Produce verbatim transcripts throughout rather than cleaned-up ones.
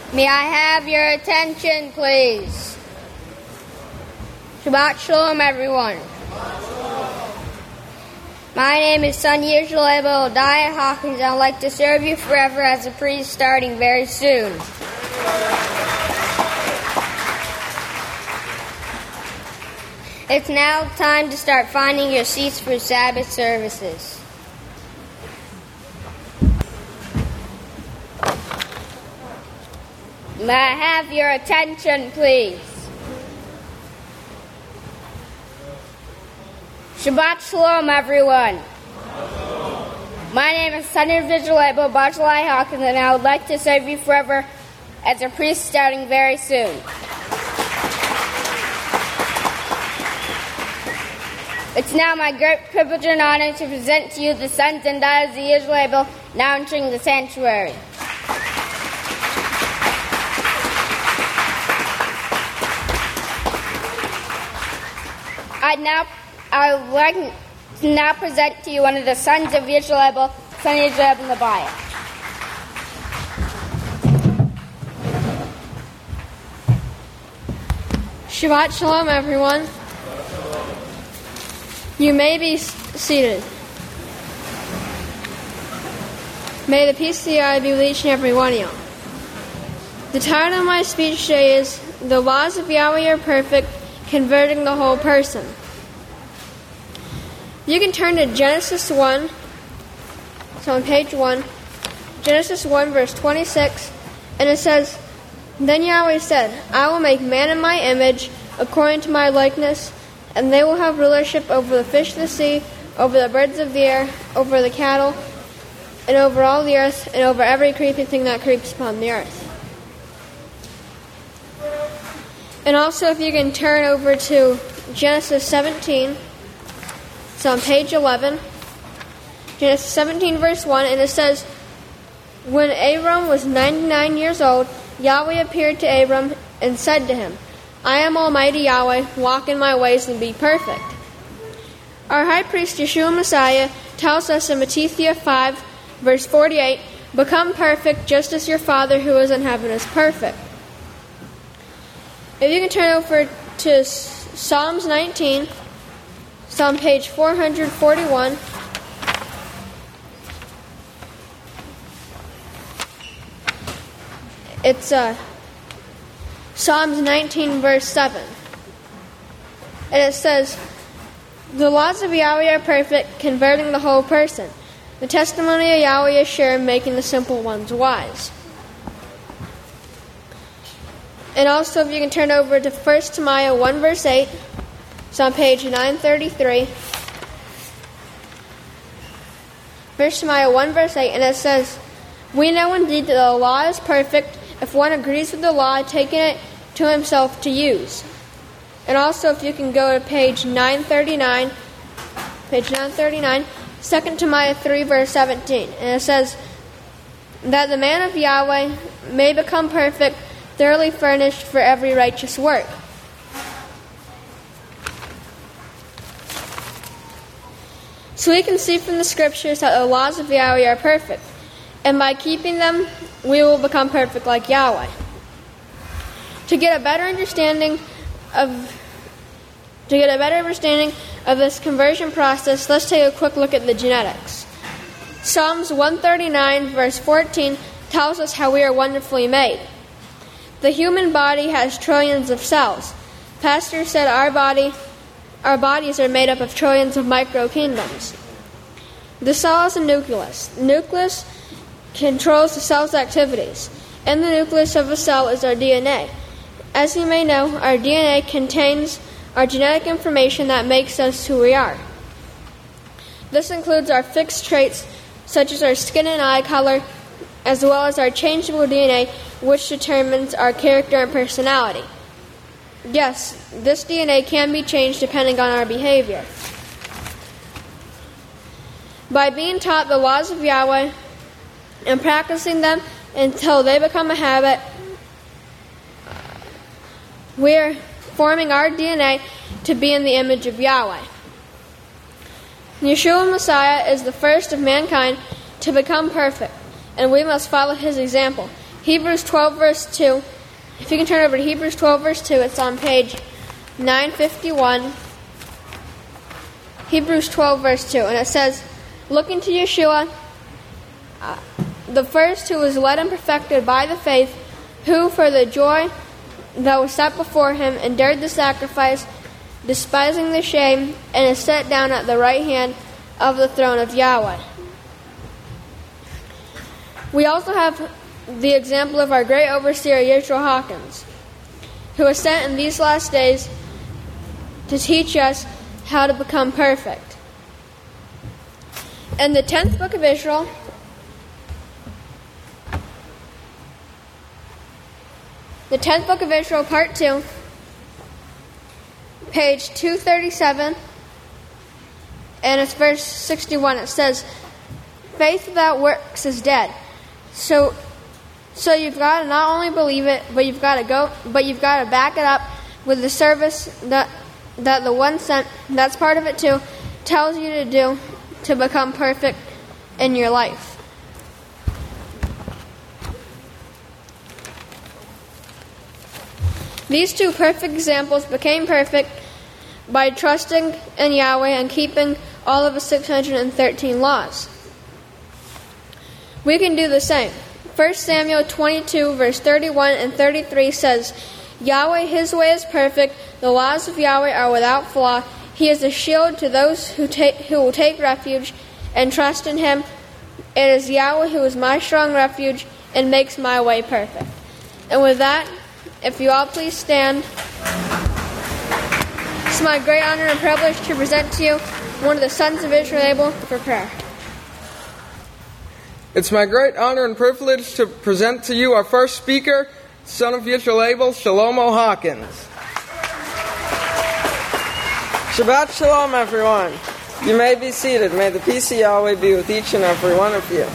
May I have your attention, please? Shabbat Shalom, everyone. My name is Sonny Israel Diah Hawkins, and I'd like to serve you forever as a priest starting very soon. It's now time to start finding your seats for Sabbath services. May I have your attention, please? Shabbat Shalom, everyone. My name is Sonny Vigilable Bajlai Hawkins, and I would like to serve you forever as a priest starting very soon. It's now my great privilege and honor to present to you the sons and daughters of the Israel now entering the sanctuary. I now I would like to now present to you one of the sons of Israel, son of Israel Nabiah. Shabbat Shalom, everyone. You may be seated. May the peace of God be with each and every one of you. The title of my speech today is The Laws of Yahweh Are Perfect, Converting the Whole Person. You can turn to Genesis one. It's on page one. Genesis one, verse twenty-six. And it says, Then Yahweh said, I will make man in my image, according to my likeness, and they will have rulership over the fish of the sea, over the birds of the air, over the cattle, and over all the earth, and over every creeping thing that creeps upon the earth. And also, if you can turn over to Genesis seventeen, it's on page eleven. Genesis seventeen, verse one, and it says, When Abram was ninety-nine years old, Yahweh appeared to Abram and said to him, I am Almighty Yahweh, walk in my ways and be perfect. Our high priest Yeshua Messiah tells us in Matthew five, verse forty-eight, Become perfect just as your Father who is in heaven is perfect. If you can turn over to Psalms nineteen, it's on page four forty-one. It's uh, Psalms nineteen, verse seven. And it says, The laws of Yahweh are perfect, converting the whole person. The testimony of Yahweh is sure, making the simple ones wise. And also, if you can turn over to First Timothy one, verse eight. It's on page nine thirty-three. First Timothy one, verse eight, and it says, We know indeed that the law is perfect if one agrees with the law, taking it to himself to use. And also, if you can go to page nine thirty-nine, page nine thirty-nine, Second Timothy three, verse seventeen, and it says, That the man of Yahweh may become perfect, thoroughly furnished for every righteous work. So we can see from the scriptures that the laws of Yahweh are perfect, and by keeping them, we will become perfect like Yahweh. To get a better understanding of to get a better understanding of this conversion process, let's take a quick look at the genetics. Psalms one thirty-nine, verse fourteen, tells us how we are wonderfully made. The human body has trillions of cells. Pastor said our body, our bodies are made up of trillions of micro-kingdoms. The cell is a nucleus. The nucleus controls the cell's activities. In the nucleus of a cell is our D N A. As you may know, our D N A contains our genetic information that makes us who we are. This includes our fixed traits, such as our skin and eye color, as well as our changeable D N A, which determines our character and personality. Yes, this D N A can be changed depending on our behavior. By being taught the laws of Yahweh and practicing them until they become a habit, we are forming our D N A to be in the image of Yahweh. Yeshua Messiah is the first of mankind to become perfect, and we must follow his example. Hebrews twelve, verse two. If you can turn over to Hebrews twelve, verse two, it's on page nine fifty-one. Hebrews twelve, verse two, and it says, looking to Yeshua, uh, the first who was led and perfected by the faith, who for the joy that was set before him endured the sacrifice, despising the shame, and is set down at the right hand of the throne of Yahweh. We also have the example of our great overseer, Yeshua Hawkins, who was sent in these last days to teach us how to become perfect. In the tenth book of Israel, the tenth book of Israel, part two, page two thirty-seven, and it's verse sixty-one. It says, faith without works is dead. So so you've got to not only believe it, but you've got to go but you've got to back it up with the service that that the one sent, that's part of it too, tells you to do to become perfect in your life. These two perfect examples became perfect by trusting in Yahweh and keeping all of the six hundred thirteen laws. We can do the same. First Samuel twenty-two, verse thirty-one and thirty-three says, Yahweh, his way is perfect. The laws of Yahweh are without flaw. He is a shield to those who take, who will take refuge and trust in him. It is Yahweh who is my strong refuge and makes my way perfect. And with that, if you all please stand. It's my great honor and privilege to present to you one of the sons of Israel able for prayer. It's my great honor and privilege to present to you our first speaker, son of Yisrael Abel, Shlomo Hawkins. Shabbat Shalom, everyone. You may be seated. May the peace of Yahweh be with each and every one of you.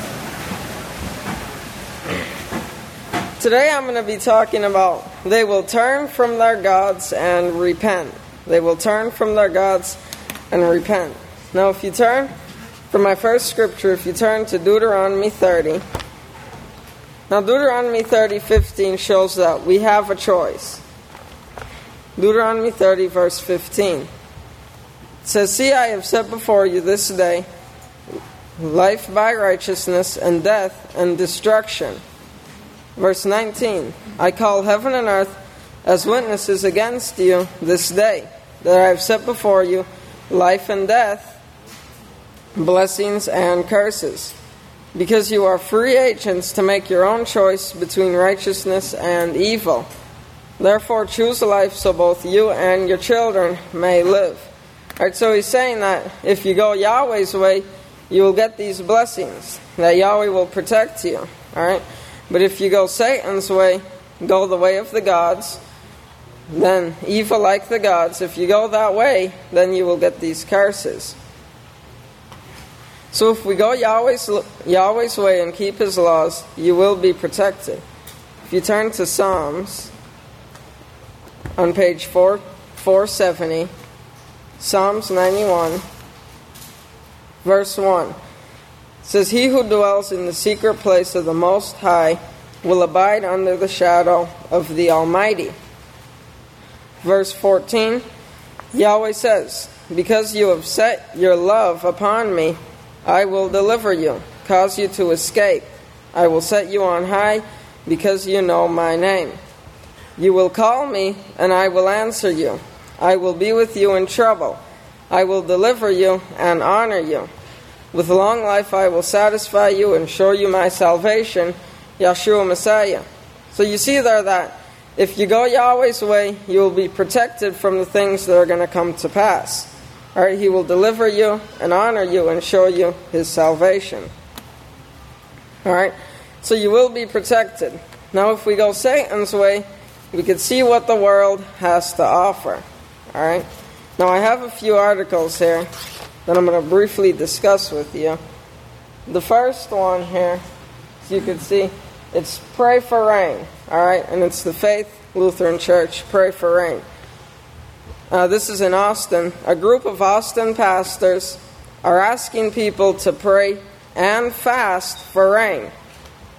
Today I'm going to be talking about they will turn from their gods and repent. They will turn from their gods and repent. Now if you turn from my first scripture, if you turn to Deuteronomy thirty. Now Deuteronomy thirty fifteen shows that we have a choice. Deuteronomy thirty verse fifteen. It says, see, I have set before you this day life by righteousness and death and destruction. Verse nineteen, I call heaven and earth as witnesses against you this day, that I have set before you life and death, blessings and curses, because you are free agents to make your own choice between righteousness and evil. Therefore choose life so both you and your children may live. Alright, so he's saying that if you go Yahweh's way, you will get these blessings, that Yahweh will protect you. Alright? But if you go Satan's way, go the way of the gods, then evil like the gods, if you go that way, then you will get these curses. So if we go Yahweh's, Yahweh's way and keep his laws, you will be protected. If you turn to Psalms, on page four seventy, Psalms ninety-one, verse one, it says, he who dwells in the secret place of the Most High will abide under the shadow of the Almighty. Verse fourteen, Yahweh says, because you have set your love upon me, I will deliver you, cause you to escape. I will set you on high, because you know my name. You will call me, and I will answer you. I will be with you in trouble. I will deliver you and honor you. With long life I will satisfy you and show you my salvation, Yeshua Messiah. So you see there that if you go Yahweh's way, you will be protected from the things that are going to come to pass. All right, he will deliver you and honor you and show you his salvation. All right, so you will be protected. Now if we go Satan's way, we can see what the world has to offer. All right, now I have a few articles here that I'm going to briefly discuss with you. The first one here, as you can see, it's Pray for Rain. All right, and it's the Faith Lutheran Church, Pray for Rain. Uh, this is in Austin. A group of Austin pastors are asking people to pray and fast for rain.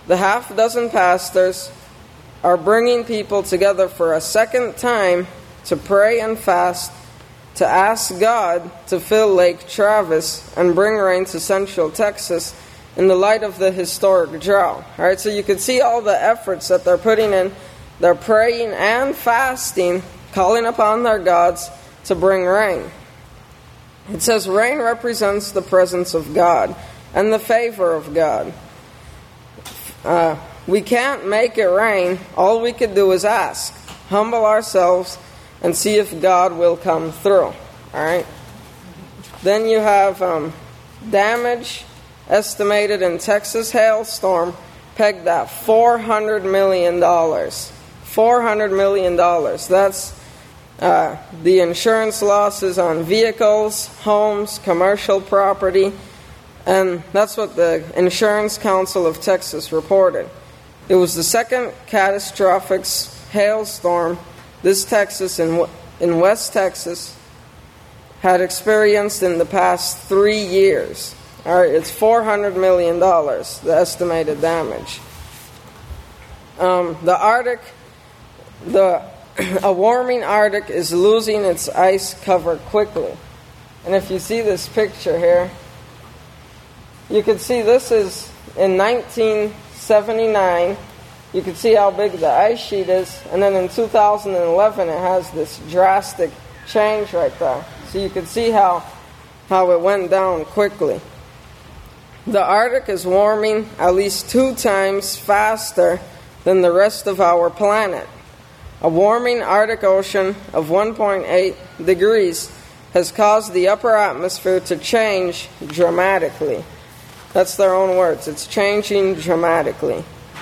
the half dozen pastors are bringing people together for a second time to pray and fast, to ask God to fill Lake Travis and bring rain to Central Texas in the light of the historic drought. All right, so you can see all the efforts that they're putting in. They're praying and fasting, calling upon their gods to bring rain. It says rain represents the presence of God and the favor of God. Uh, we can't make it rain. All we could do is ask, humble ourselves, and see if God will come through. All right. Then you have um, damage estimated in Texas hailstorm pegged at four hundred million dollars. four hundred million dollars. That's uh, the insurance losses on vehicles, homes, commercial property, and that's what the Insurance Council of Texas reported. It was the second catastrophic hailstorm this Texas in, in West Texas had experienced in the past three years. All right, it's four hundred million dollars, the estimated damage. Um, the Arctic, the a warming Arctic is losing its ice cover quickly. And if you see this picture here, you can see this is in nineteen seventy-nine. You can see how big the ice sheet is. And then in two thousand eleven, it has this drastic change right there. So you can see how, how it went down quickly. The Arctic is warming at least two times faster than the rest of our planet. A warming Arctic Ocean of one point eight degrees has caused the upper atmosphere to change dramatically. That's their own words. It's changing dramatically.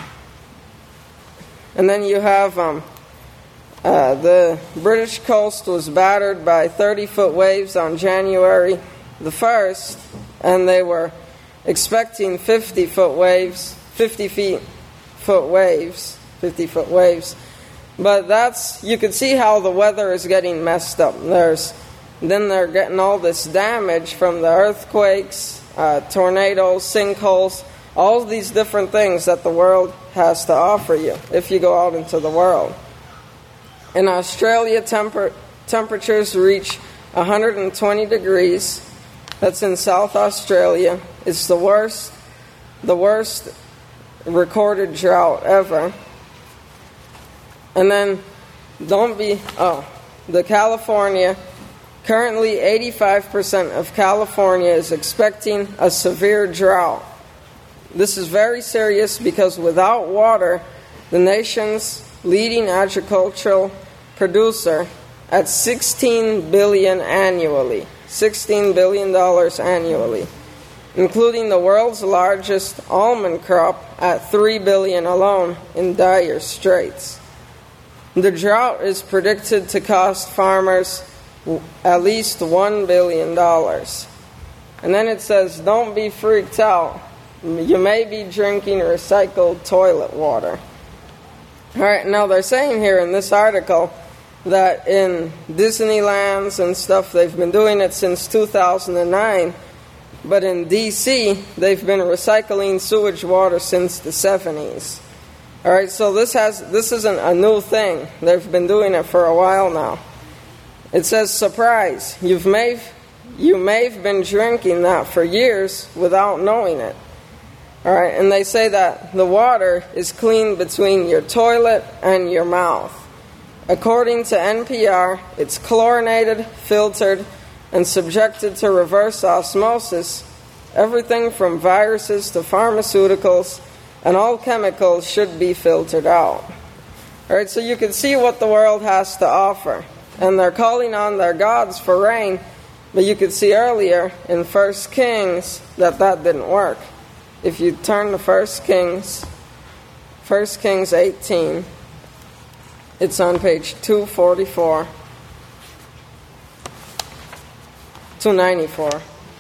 And then you have um, uh, the British coast was battered by thirty-foot waves on January the first, and they were expecting fifty-foot waves, fifty feet foot waves, fifty-foot waves. But that's, you can see how the weather is getting messed up. There's, then they're getting all this damage from the earthquakes, uh, tornadoes, sinkholes, all these different things that the world has to offer you if you go out into the world. In Australia, temper, temperatures reach one hundred twenty degrees. That's in South Australia. It's the worst, the worst recorded drought ever. And then, don't be, oh, the California, currently eighty-five percent of California is expecting a severe drought. This is very serious because without water, the nation's leading agricultural producer at sixteen billion dollars annually, sixteen billion dollars annually, including the world's largest almond crop at three billion dollars alone, in dire straits. The drought is predicted to cost farmers at least one billion dollars. And then it says, don't be freaked out. You may be drinking recycled toilet water. All right, now they're saying here in this article that in Disneylands and stuff, they've been doing it since two thousand nine. But in D C, they've been recycling sewage water since the seventies. All right, so this has this isn't a new thing. They've been doing it for a while now. It says, surprise, you've may, you may have been drinking that for years without knowing it. All right, and they say that the water is clean between your toilet and your mouth. According to N P R, it's chlorinated, filtered, and subjected to reverse osmosis. Everything from viruses to pharmaceuticals and all chemicals should be filtered out. All right, so you can see what the world has to offer. And they're calling on their gods for rain, but you could see earlier in First Kings that that didn't work. If you turn to First Kings, First Kings eighteen, it's on page two forty-four, two ninety-four.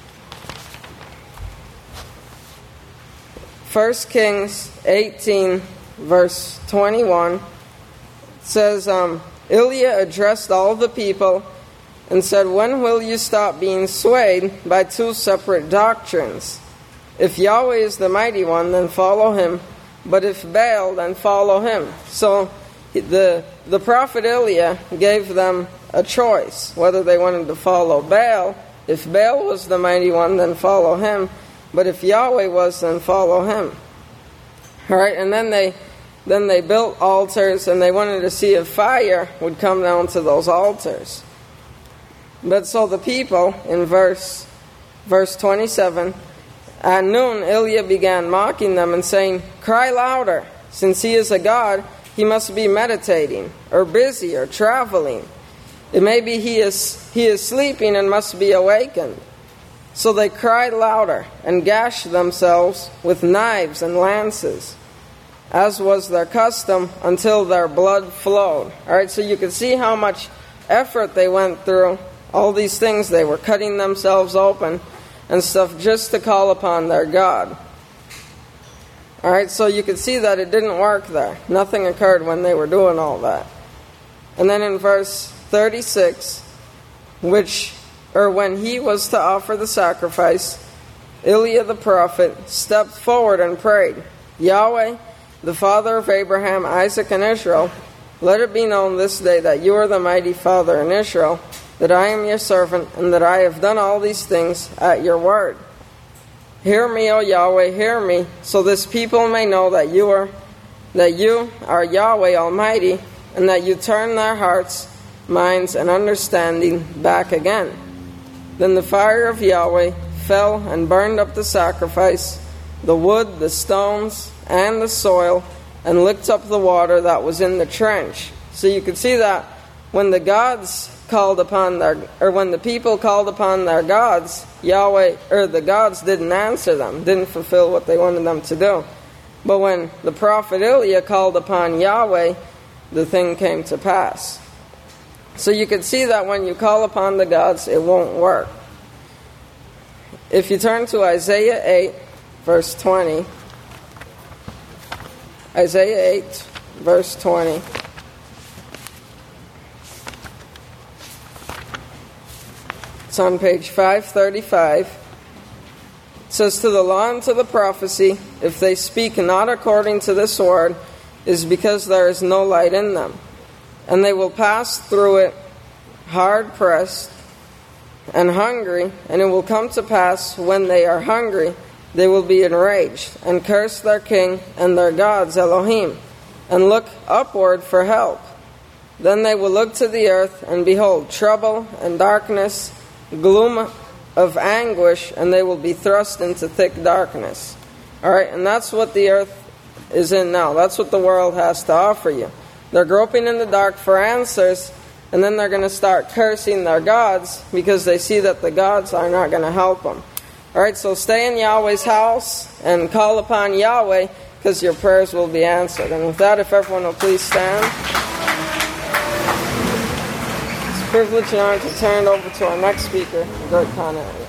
First Kings eighteen, verse twenty-one, says, um, Ilya addressed all the people and said, when will you stop being swayed by two separate doctrines? If Yahweh is the mighty one, then follow him. but if Baal, then follow him. So the the prophet Eliah gave them a choice, whether they wanted to follow Baal. If Baal was the mighty one, then follow him. But if Yahweh was, then follow him. All right, and then they then they built altars, and they wanted to see if fire would come down to those altars. But so the people, in verse verse twenty-seven, at noon Eliah began mocking them and saying, "Cry louder, since he is a god, he must be meditating, or busy, or traveling. It may be he is he is sleeping and must be awakened." So they cried louder and gashed themselves with knives and lances, as was their custom, until their blood flowed. All right, so you can see how much effort they went through. All these things, they were cutting themselves open and stuff just to call upon their God. All right, so you can see that it didn't work there. Nothing occurred when they were doing all that. And then in verse thirty-six, which, or when he was to offer the sacrifice, Eliah the prophet stepped forward and prayed, "Yahweh, the Father of Abraham, Isaac, and Israel, let it be known this day that you are the mighty Father in Israel, that I am your servant, and that I have done all these things at your word. Hear me, O Yahweh, hear me, so this people may know that you are that you are Yahweh Almighty, and that you turn their hearts, minds, and understanding back again." Then the fire of Yahweh fell and burned up the sacrifice, the wood, the stones, and the soil, and licked up the water that was in the trench. So you can see that when the gods called upon their, or when the people called upon their gods, Yahweh, or the gods didn't answer them, didn't fulfill what they wanted them to do. But when the prophet Eliah called upon Yahweh, the thing came to pass. So you can see that when you call upon the gods, it won't work. If you turn to Isaiah eight, verse twenty, Isaiah eight, verse twenty. It's on page five thirty-five. It says, "To the law and to the prophecy, if they speak not according to this word, is because there is no light in them. And they will pass through it hard-pressed and hungry, and it will come to pass when they are hungry, they will be enraged, and curse their king and their gods, Elohim, and look upward for help. Then they will look to the earth, and behold, trouble and darkness, gloom of anguish, and they will be thrust into thick darkness." All right, and that's what the earth is in now. That's what the world has to offer you. They're groping in the dark for answers, and then they're going to start cursing their gods because they see that the gods are not going to help them. All right, so stay in Yahweh's house and call upon Yahweh, because your prayers will be answered. And with that, if everyone will please stand. It's a privilege and honor to turn it over to our next speaker, Gert Connery.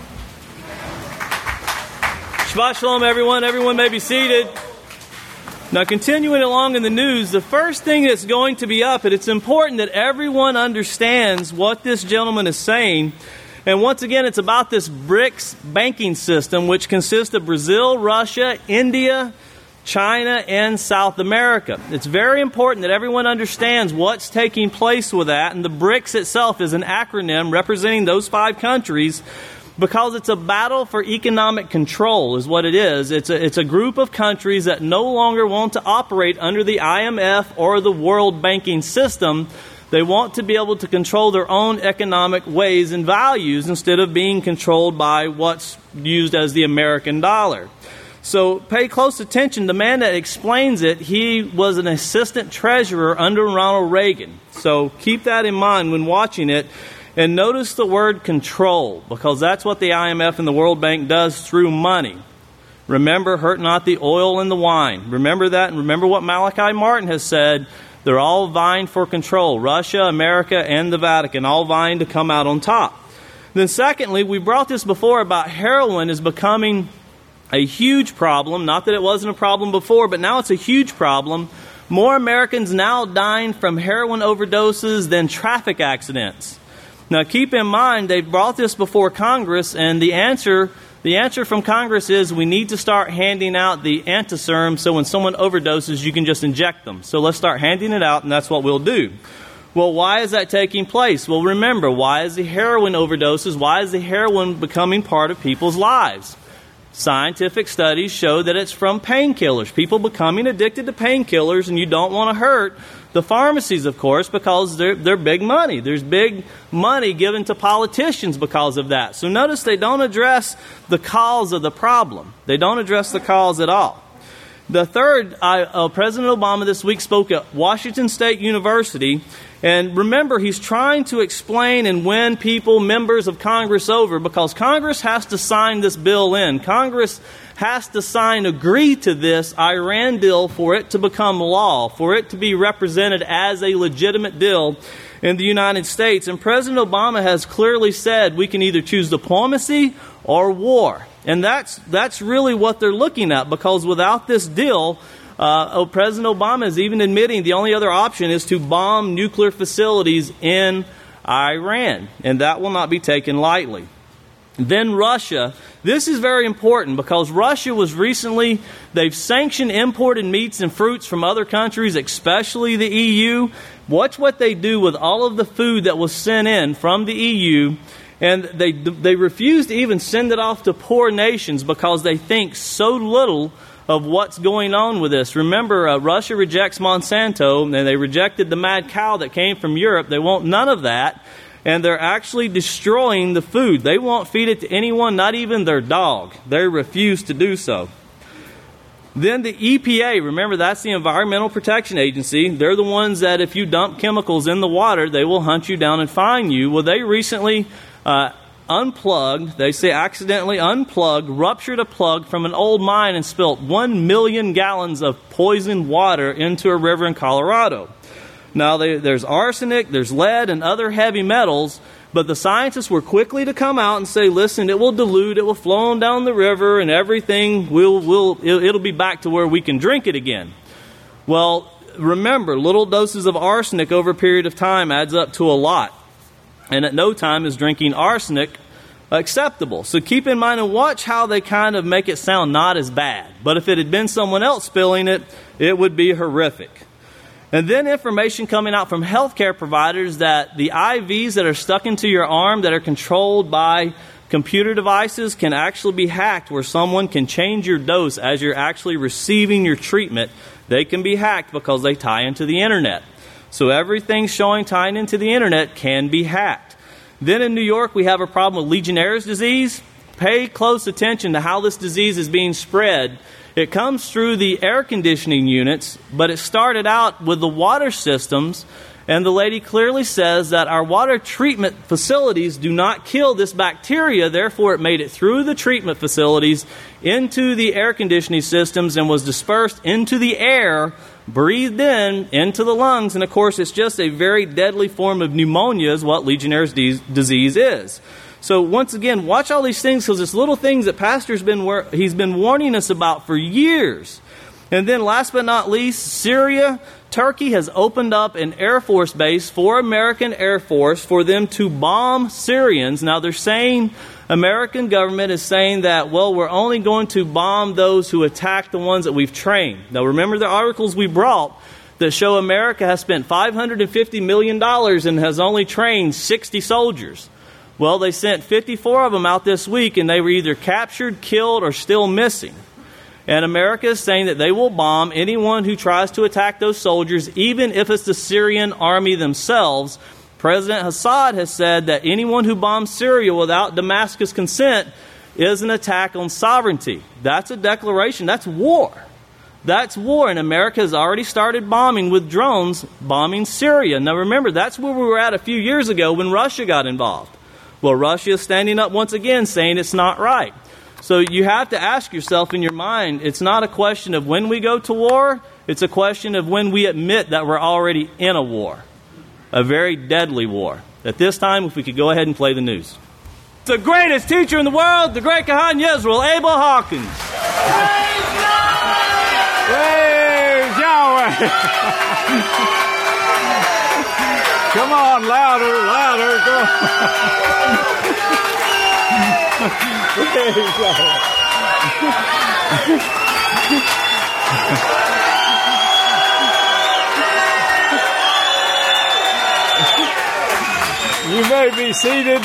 Shabbat Shalom, everyone. Everyone may be seated. Now, continuing along in the news, the first thing that's going to be up, and it's important that everyone understands what this gentleman is saying. And once again, it's about this BRICS banking system, which consists of Brazil, Russia, India, China, and South America. It's very important that everyone understands what's taking place with that. And the BRICS itself is an acronym representing those five countries, because it's a battle for economic control is what it is. It's a, it's a group of countries that no longer want to operate under the I M F or the world banking system. They want to be able to control their own economic ways and values instead of being controlled by what's used as the American dollar. So pay close attention. The man that explains it, he was an assistant treasurer under Ronald Reagan. So keep that in mind when watching it. And notice the word control, because that's what the I M F and the World Bank does through money. Remember, hurt not the oil and the wine. Remember that, and remember what Malachi Martin has said. They're all vying for control. Russia, America, and the Vatican, all vying to come out on top. Then secondly, we brought this before about heroin is becoming a huge problem. Not that it wasn't a problem before, but now it's a huge problem. More Americans now dying from heroin overdoses than traffic accidents. Now, keep in mind, they brought this before Congress, and the answer The answer from Congress is we need to start handing out the antiserum so when someone overdoses, you can just inject them. So let's start handing it out, and that's what we'll do. Well, why is that taking place? Well, remember, why is the heroin overdoses? Why is the heroin becoming part of people's lives? Scientific studies show that it's from painkillers. People becoming addicted to painkillers, and you don't want to hurt the pharmacies, of course, because they're, they're big money. There's big money given to politicians because of that. So notice they don't address the cause of the problem. They don't address the cause at all. The third, I, uh, President Obama this week spoke at Washington State University. And remember, he's trying to explain and win people, members of Congress over, because Congress has to sign this bill in. Congress has to sign, agree to this Iran deal for it to become law, for it to be represented as a legitimate deal in the United States. And President Obama has clearly said we can either choose diplomacy or war. And that's that's really what they're looking at, because without this deal, Uh, President Obama is even admitting the only other option is to bomb nuclear facilities in Iran, and that will not be taken lightly. Then Russia. This is very important because Russia was recently, they've sanctioned imported meats and fruits from other countries, especially the E U. Watch what they do with all of the food that was sent in from the E U, and they they refuse to even send it off to poor nations because they think so little of what's going on with this. Remember, uh, Russia rejects Monsanto, and they rejected the mad cow that came from Europe. They want none of that, and they're actually destroying the food. They won't feed it to anyone, not even their dog. They refuse to do so. Then the E P A, remember that's the Environmental Protection Agency. They're the ones that if you dump chemicals in the water, they will hunt you down and fine you. Well, they recently uh, unplugged, they say accidentally unplugged, ruptured a plug from an old mine and spilt one million gallons of poisoned water into a river in Colorado. Now, they, there's arsenic, there's lead, and other heavy metals, but the scientists were quickly to come out and say, listen, it will dilute, it will flow on down the river, and everything will, will it'll be back to where we can drink it again. Well, remember, little doses of arsenic over a period of time adds up to a lot. And at no time is drinking arsenic acceptable. So keep in mind and watch how they kind of make it sound not as bad. But if it had been someone else spilling it, it would be horrific. And then information coming out from healthcare providers that the I Vs that are stuck into your arm that are controlled by computer devices can actually be hacked, where someone can change your dose as you're actually receiving your treatment. They can be hacked because they tie into the internet. So everything showing tying into the internet can be hacked. Then in New York, we have a problem with Legionnaire's disease. Pay close attention to how this disease is being spread. It comes through the air conditioning units, but it started out with the water systems. And the lady clearly says that our water treatment facilities do not kill this bacteria. Therefore, it made it through the treatment facilities into the air conditioning systems and was dispersed into the air, breathed in into the lungs. And of course, it's just a very deadly form of pneumonia is what Legionnaire's disease is. So once again, watch all these things, because it's little things that Pastor's been he's been warning us about for years. And then last but not least, Syria. Turkey has opened up an Air Force base for American Air Force for them to bomb Syrians. Now they're saying, American government is saying that, well, we're only going to bomb those who attack the ones that we've trained. Now remember the articles we brought that show America has spent five hundred fifty million dollars and has only trained sixty soldiers. Well, they sent fifty-four of them out this week, and they were either captured, killed, or still missing. And America is saying that they will bomb anyone who tries to attack those soldiers, even if it's the Syrian army themselves. President Assad has said that anyone who bombs Syria without Damascus' consent is an attack on sovereignty. That's a declaration. That's war. That's war. And America has already started bombing with drones, bombing Syria. Now remember, that's where we were at a few years ago when Russia got involved. Well, Russia is standing up once again saying it's not right. So you have to ask yourself in your mind, it's not a question of when we go to war, it's a question of when we admit that we're already in a war, a very deadly war. At this time, if we could go ahead and play the news. The greatest teacher in the world, the great Kahan Yisrael, Abel Hawkins. Praise Yahweh! Come on, louder, louder, go. You may be seated.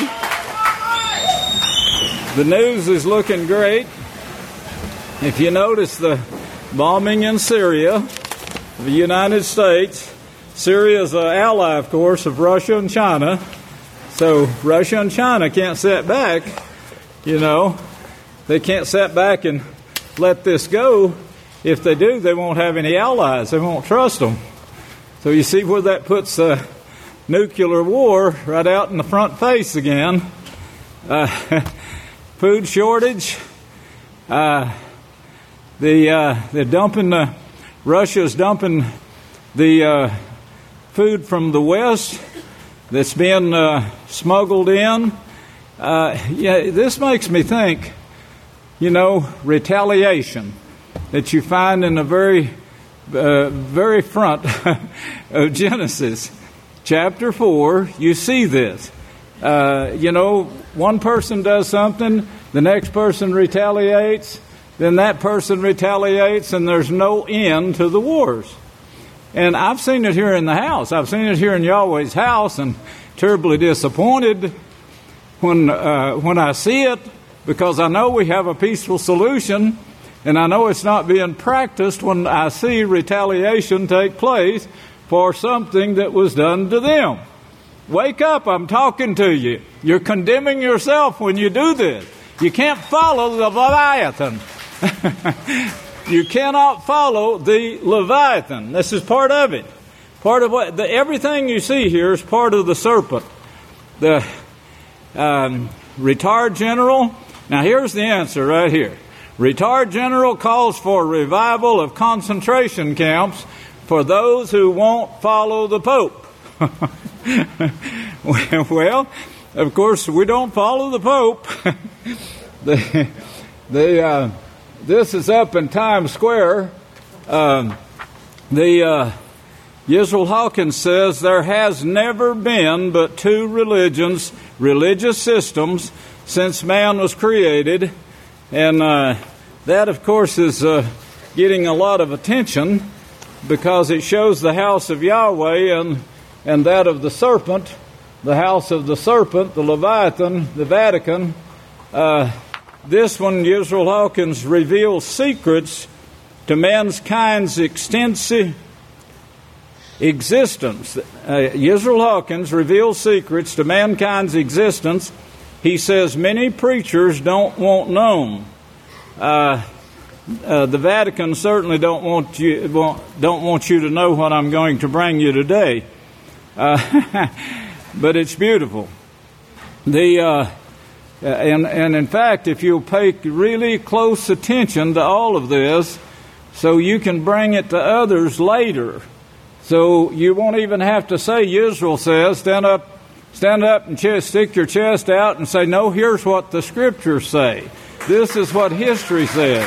The news is looking great. If you notice the bombing in Syria, the United States, Syria is an ally, of course, of Russia and China. So Russia and China can't sit back, you know. They can't sit back and let this go. If they do, they won't have any allies. They won't trust them. So you see where that puts the nuclear war right out in the front face again. Uh, food shortage. Uh, the uh, they're dumping the Russia's dumping the uh, food from the West that's been uh, smuggled in. Uh, yeah, this makes me think, you know, retaliation that you find in the very, uh, very front of Genesis. Chapter four, you see this. Uh, you know, one person does something, the next person retaliates, then that person retaliates, and there's no end to the wars. And I've seen it here in the house. I've seen it here in Yahweh's house, and terribly disappointed when uh, when I see it, because I know we have a peaceful solution, and I know it's not being practiced when I see retaliation take place for something that was done to them. Wake up, I'm talking to you. You're condemning yourself when you do this. You can't follow the Leviathan. You cannot follow the Leviathan. This is part of it. Part of what the, everything you see here is part of the serpent. The um, retired general. Now here's the answer right here. Retired general calls for revival of concentration camps for those who won't follow the Pope. Well, of course, we don't follow the Pope. the, the, uh, this is up in Times Square. Um, the uh, Yisrael Hawkins says there has never been but two religions, religious systems, since man was created. And uh, that, of course, is uh, getting a lot of attention, because it shows the house of Yahweh and, and that of the serpent, the house of the serpent, the Leviathan, the Vatican. Uh, this one, Yisrael Hawkins, reveals secrets to mankind's extensive existence. Uh, Yisrael Hawkins reveals secrets to mankind's existence. He says many preachers don't want known. Uh, Uh, the Vatican certainly don't want you want, don't want you to know what I'm going to bring you today, uh, but it's beautiful. The uh, and and in fact, if you'll pay really close attention to all of this, so you can bring it to others later, so you won't even have to say Israel says. Stand up, stand up, and chest, stick your chest out and say, no. Here's what the Scriptures say. This is what history says.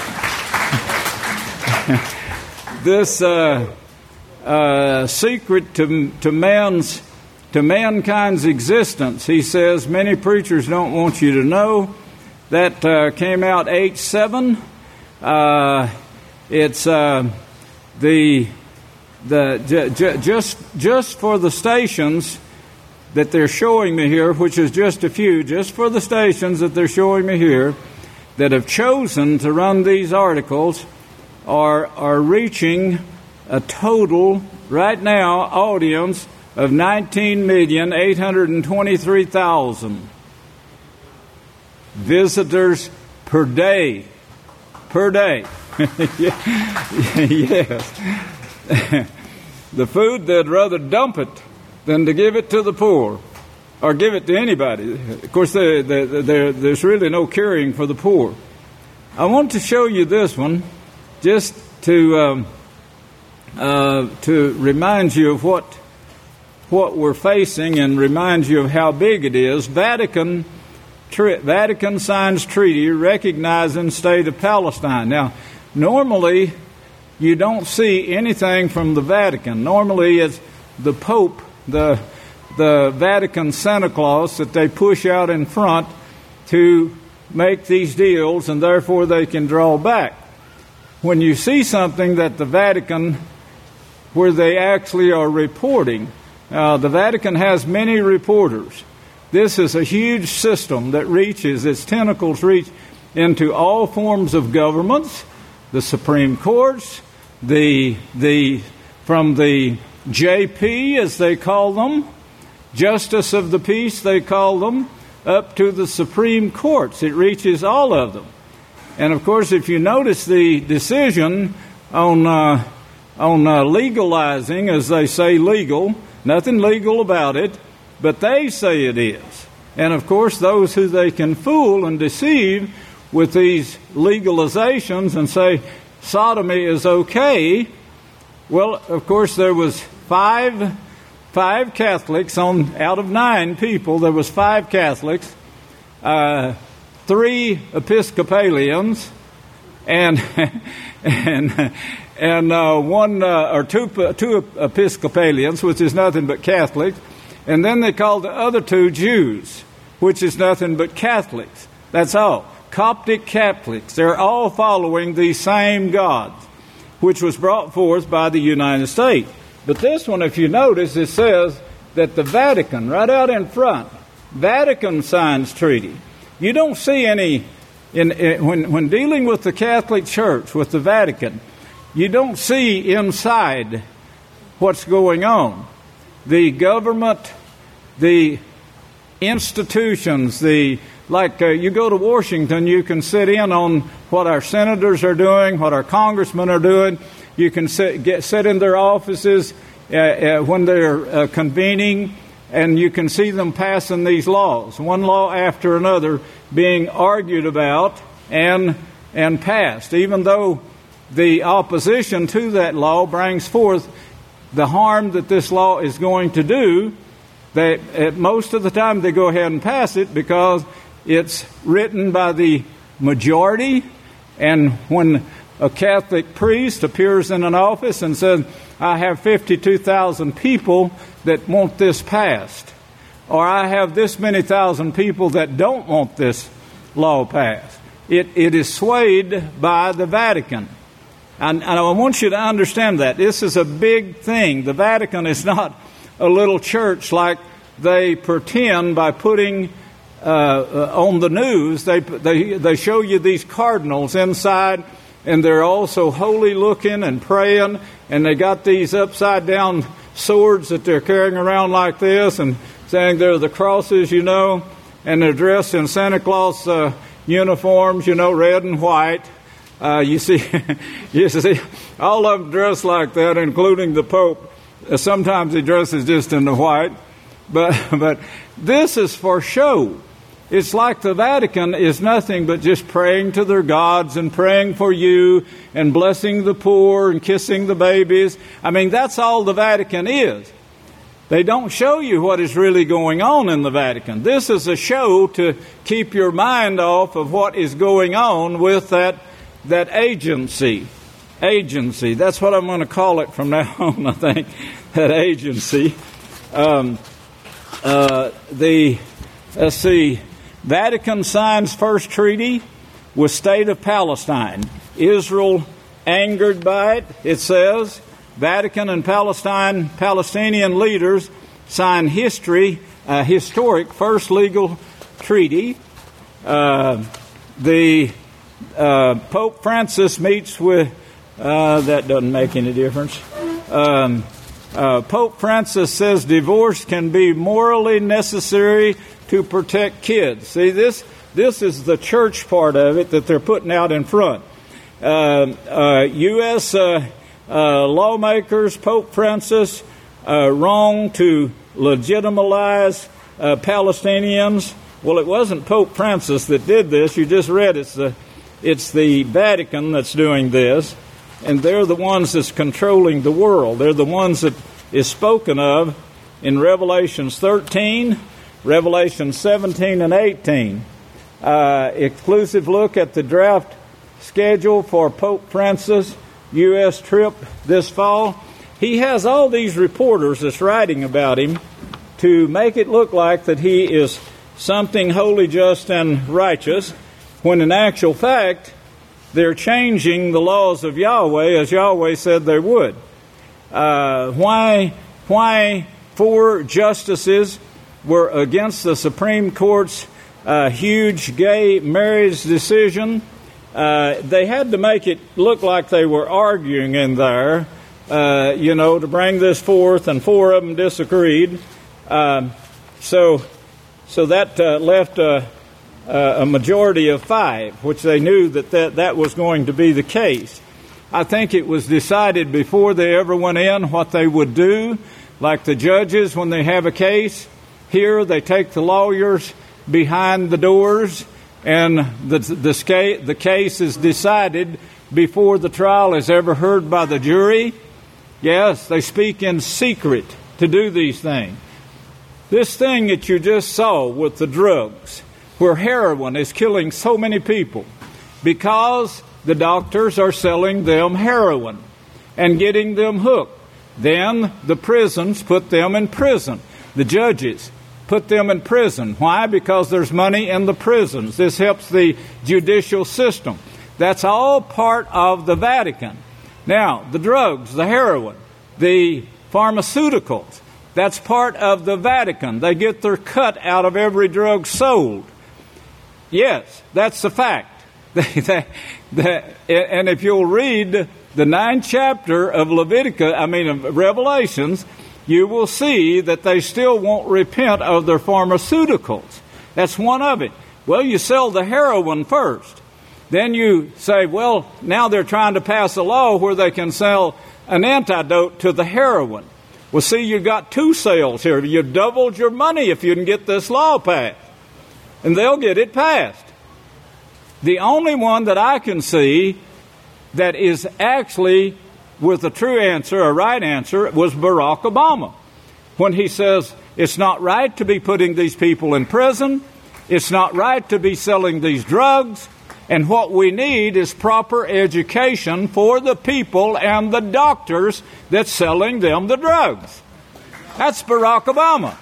This uh, uh, secret to to man's to mankind's existence, he says, many preachers don't want you to know. That uh, came out eight seven. Uh, it's uh, the the j- j- just just for the stations that they're showing me here, which is just a few, just for the stations that they're showing me here, that have chosen to run these articles. Are are reaching a total right now audience of nineteen million eight hundred twenty-three thousand visitors per day. Per day. Yes. The food, they'd rather dump it than to give it to the poor or give it to anybody. Of course, they, they, they, there's really no caring for the poor. I want to show you this one. Just to um, uh, to remind you of what what we're facing and remind you of how big it is. Vatican tri- Vatican signs treaty recognizing state of Palestine. Now, normally you don't see anything from the Vatican. Normally it's the Pope, the the Vatican Santa Claus that they push out in front to make these deals, and therefore they can draw back. When you see something that the Vatican, where they actually are reporting, uh, the Vatican has many reporters. This is a huge system that reaches, its tentacles reach into all forms of governments, the Supreme Courts, the the from the J P, as they call them, Justice of the Peace, they call them, up to the Supreme Courts. It reaches all of them. And of course, if you notice the decision on uh, on uh, legalizing, as they say, legal, nothing legal about it, but they say it is. And of course, those who they can fool and deceive with these legalizations and say sodomy is okay. Well, of course, there was five five Catholics on out of nine people. There was five Catholics, uh, three Episcopalians, and and and uh, one uh, or two two Episcopalians, which is nothing but Catholics, and then they called the other two Jews, which is nothing but Catholics. That's all. Coptic Catholics. They're all following the same God, which was brought forth by the United States. But this one, if you notice, it says that the Vatican, right out in front, Vatican signs treaty. You don't see any, in, in when, when dealing with the Catholic Church, with the Vatican, you don't see inside what's going on. The government, the institutions, the like uh, you go to Washington, you can sit in on what our senators are doing, what our congressmen are doing. You can sit, get, sit in their offices uh, uh, when they're uh, convening, and you can see them passing these laws, one law after another being argued about and and passed, even though the opposition to that law brings forth the harm that this law is going to do. They, at most of the time they go ahead and pass it because it's written by the majority, and when a Catholic priest appears in an office and says, I have fifty-two thousand people that want this passed, or I have this many thousand people that don't want this law passed, it, it is swayed by the Vatican. And, and I want you to understand that. This is a big thing. The Vatican is not a little church like they pretend by putting uh, uh, on the news. They, they, they show you these cardinals inside, and they're all so holy looking and praying, and they got these upside down swords that they're carrying around like this and saying they're the crosses, you know, and they're dressed in Santa Claus uh, uniforms, you know, red and white. Uh, you see, you see, all of them dressed like that, including the Pope. Uh, sometimes he dresses just in the white, but but this is for show. It's like the Vatican is nothing but just praying to their gods and praying for you and blessing the poor and kissing the babies. I mean, that's all the Vatican is. They don't show you what is really going on in the Vatican. This is a show to keep your mind off of what is going on with that that agency. Agency. That's what I'm going to call it from now on, I think. That agency. Um, uh, the, let's see, Vatican signs first treaty with State of Palestine. Israel angered by it, it says. Vatican and Palestine, Palestinian leaders sign history, uh, historic first legal treaty. Uh, the uh, Pope Francis meets with, uh, that doesn't make any difference. Um, uh, Pope Francis says divorce can be morally necessary to protect kids. See, this this is the church part of it that they're putting out in front. Uh, uh, U S Uh, uh, lawmakers, Pope Francis, uh, wrong to legitimize uh, Palestinians. Well, it wasn't Pope Francis that did this. You just read it's the it's the Vatican that's doing this, and they're the ones that's controlling the world. They're the ones that is spoken of in Revelations thirteen, Revelation seventeen and eighteen. Uh, exclusive look at the draft schedule for Pope Francis' U S trip this fall. He has all these reporters that's writing about him to make it look like that he is something holy, just, and righteous. when in actual fact, they're changing the laws of Yahweh as Yahweh said they would. Uh, why, why four justices were against the Supreme Court's uh, huge gay marriage decision? Uh, they had to make it look like they were arguing in there, uh, you know, to bring this forth, and four of them disagreed. Um, so, so that uh, left a, a majority of five, which they knew that, that that was going to be the case. I think it was decided before they ever went in what they would do, like the judges when they have a case. Here they take the lawyers behind the doors, and the, the, the case is decided before the trial is ever heard by the jury. Yes, they speak in secret to do these things. This thing that you just saw with the drugs, where heroin is killing so many people, because the doctors are selling them heroin and getting them hooked. Then the prisons put them in prison. The judges put them in prison. Why? Because there's money in the prisons. This helps the judicial system. That's all part of the Vatican. Now, the drugs, the heroin, the pharmaceuticals, that's part of the Vatican. They get their cut out of every drug sold. Yes, that's the fact. And if you'll read the ninth chapter of Leviticus, I mean of Revelations, you will see that they still won't repent of their pharmaceuticals. That's one of it. Well, you sell the heroin first. Then you say, well, now they're trying to pass a law where they can sell an antidote to the heroin. Well, see, you've got two sales here. You've doubled your money if you can get this law passed. And they'll get it passed. The only one that I can see that is actually with a true answer, a right answer, was Barack Obama. When he says, it's not right to be putting these people in prison. It's not right to be selling these drugs. And what we need is proper education for the people and the doctors that's selling them the drugs. That's Barack Obama.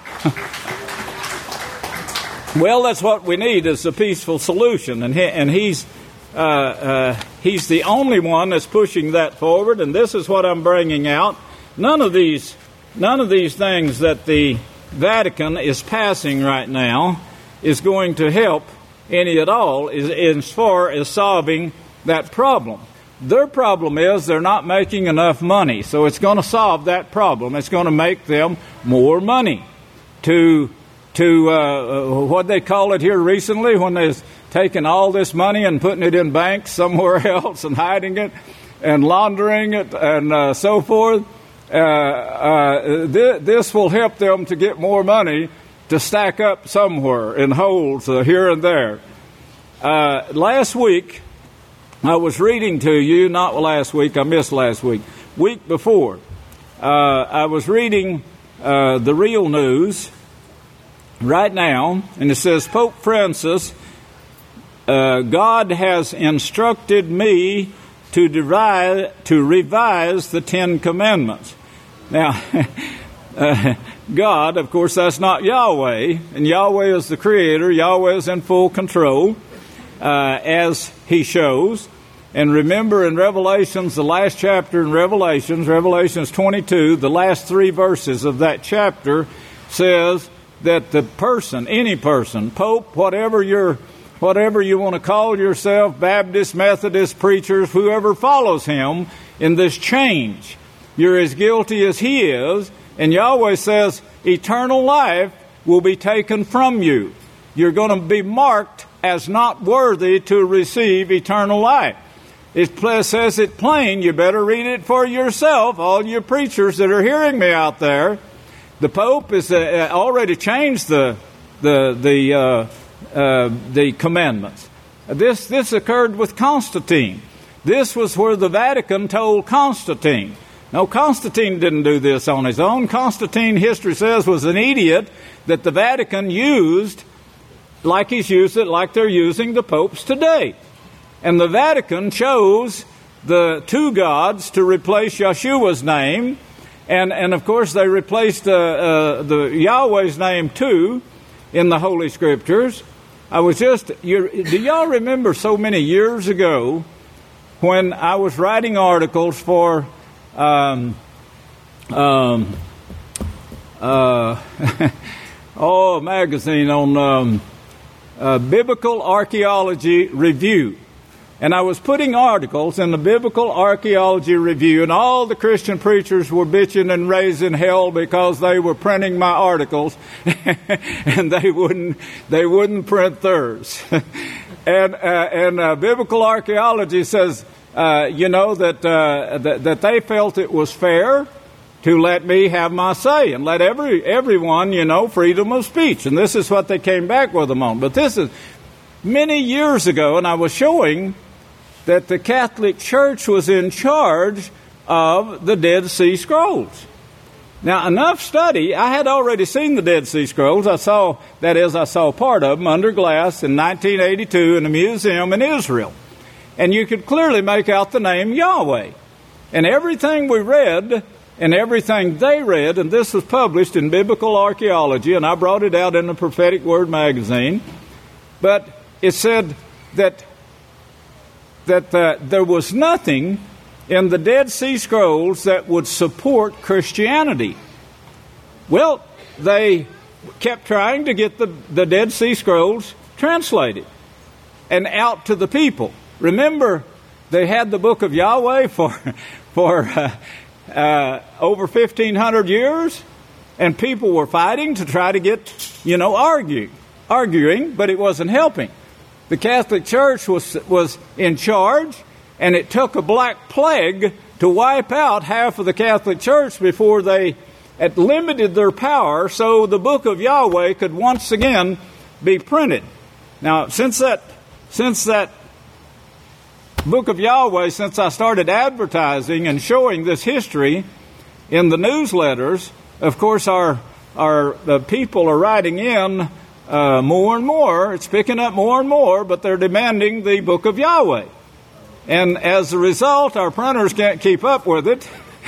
Well, that's what we need is a peaceful solution. And, he, and he's, uh, uh, he's the only one that's pushing that forward. And this is what I'm bringing out. None of these, none of these things that the Vatican is passing right now is going to help any at all is, as far as solving that problem. Their problem is they're not making enough money. So it's going to solve that problem. It's going to make them more money to... to uh, what they call it here recently when they're taking all this money and putting it in banks somewhere else and hiding it and laundering it and uh, so forth. Uh, uh, th- this will help them to get more money to stack up somewhere in holes uh, here and there. Uh, last week, I was reading to you, not last week, I missed last week, week before, uh, I was reading uh, the Real News right now, and it says, Pope Francis, uh, God has instructed me to, devise, to revise the Ten Commandments. Now, uh, God, of course, that's not Yahweh, and Yahweh is the Creator. Yahweh is in full control, uh, as He shows. And remember in Revelations, the last chapter in Revelations, Revelations twenty-two, the last three verses of that chapter says that the person, any person, Pope, whatever you're, whatever you want to call yourself, Baptist, Methodist, preachers, whoever follows him in this change, you're as guilty as he is. And Yahweh says eternal life will be taken from you. You're going to be marked as not worthy to receive eternal life. It says it plain. You better read it for yourself, all you preachers that are hearing me out there. The Pope has uh, already changed the the the uh, uh, the commandments. This this occurred with Constantine. This was where the Vatican told Constantine. No, Constantine didn't do this on his own. Constantine, history says, was an idiot that the Vatican used like he's used it, like they're using the popes today. And the Vatican chose the two gods to replace Yeshua's name. And, and of course, they replaced uh, uh, the Yahweh's name, too, in the Holy Scriptures. I was just, you, do y'all remember so many years ago when I was writing articles for um, um, uh, oh, a magazine on um, uh, Biblical Archaeology Review. And I was putting articles in the Biblical Archaeology Review, and all the Christian preachers were bitching and raising hell because they were printing my articles, and they wouldn't they wouldn't print theirs. and uh, and uh, Biblical Archaeology says, uh, you know, that, uh, that that they felt it was fair to let me have my say and let every everyone, you know, freedom of speech. And this is what they came back with them on. But this is many years ago, and I was showing that the Catholic Church was in charge of the Dead Sea Scrolls. Now, enough study, I had already seen the Dead Sea Scrolls. I saw, that is, I saw part of them under glass in nineteen eighty-two in a museum in Israel. And you could clearly make out the name Yahweh. And everything we read and everything they read, and this was published in Biblical Archaeology, and I brought it out in the Prophetic Word magazine, but it said that that uh, there was nothing in the Dead Sea Scrolls that would support Christianity. Well, they kept trying to get the, the Dead Sea Scrolls translated and out to the people. Remember, they had the Book of Yahweh for, for uh, uh, over fifteen hundred years, and people were fighting to try to get, you know, argue, arguing, but it wasn't helping. The Catholic Church was was in charge, and it took a black plague to wipe out half of the Catholic Church before they had limited their power so the Book of Yahweh could once again be printed. Now, since that since that Book of Yahweh, since I started advertising and showing this history in the newsletters, of course, our our the people are writing in Uh, more and more. It's picking up more and more, but they're demanding the Book of Yahweh. And as a result, our printers can't keep up with it.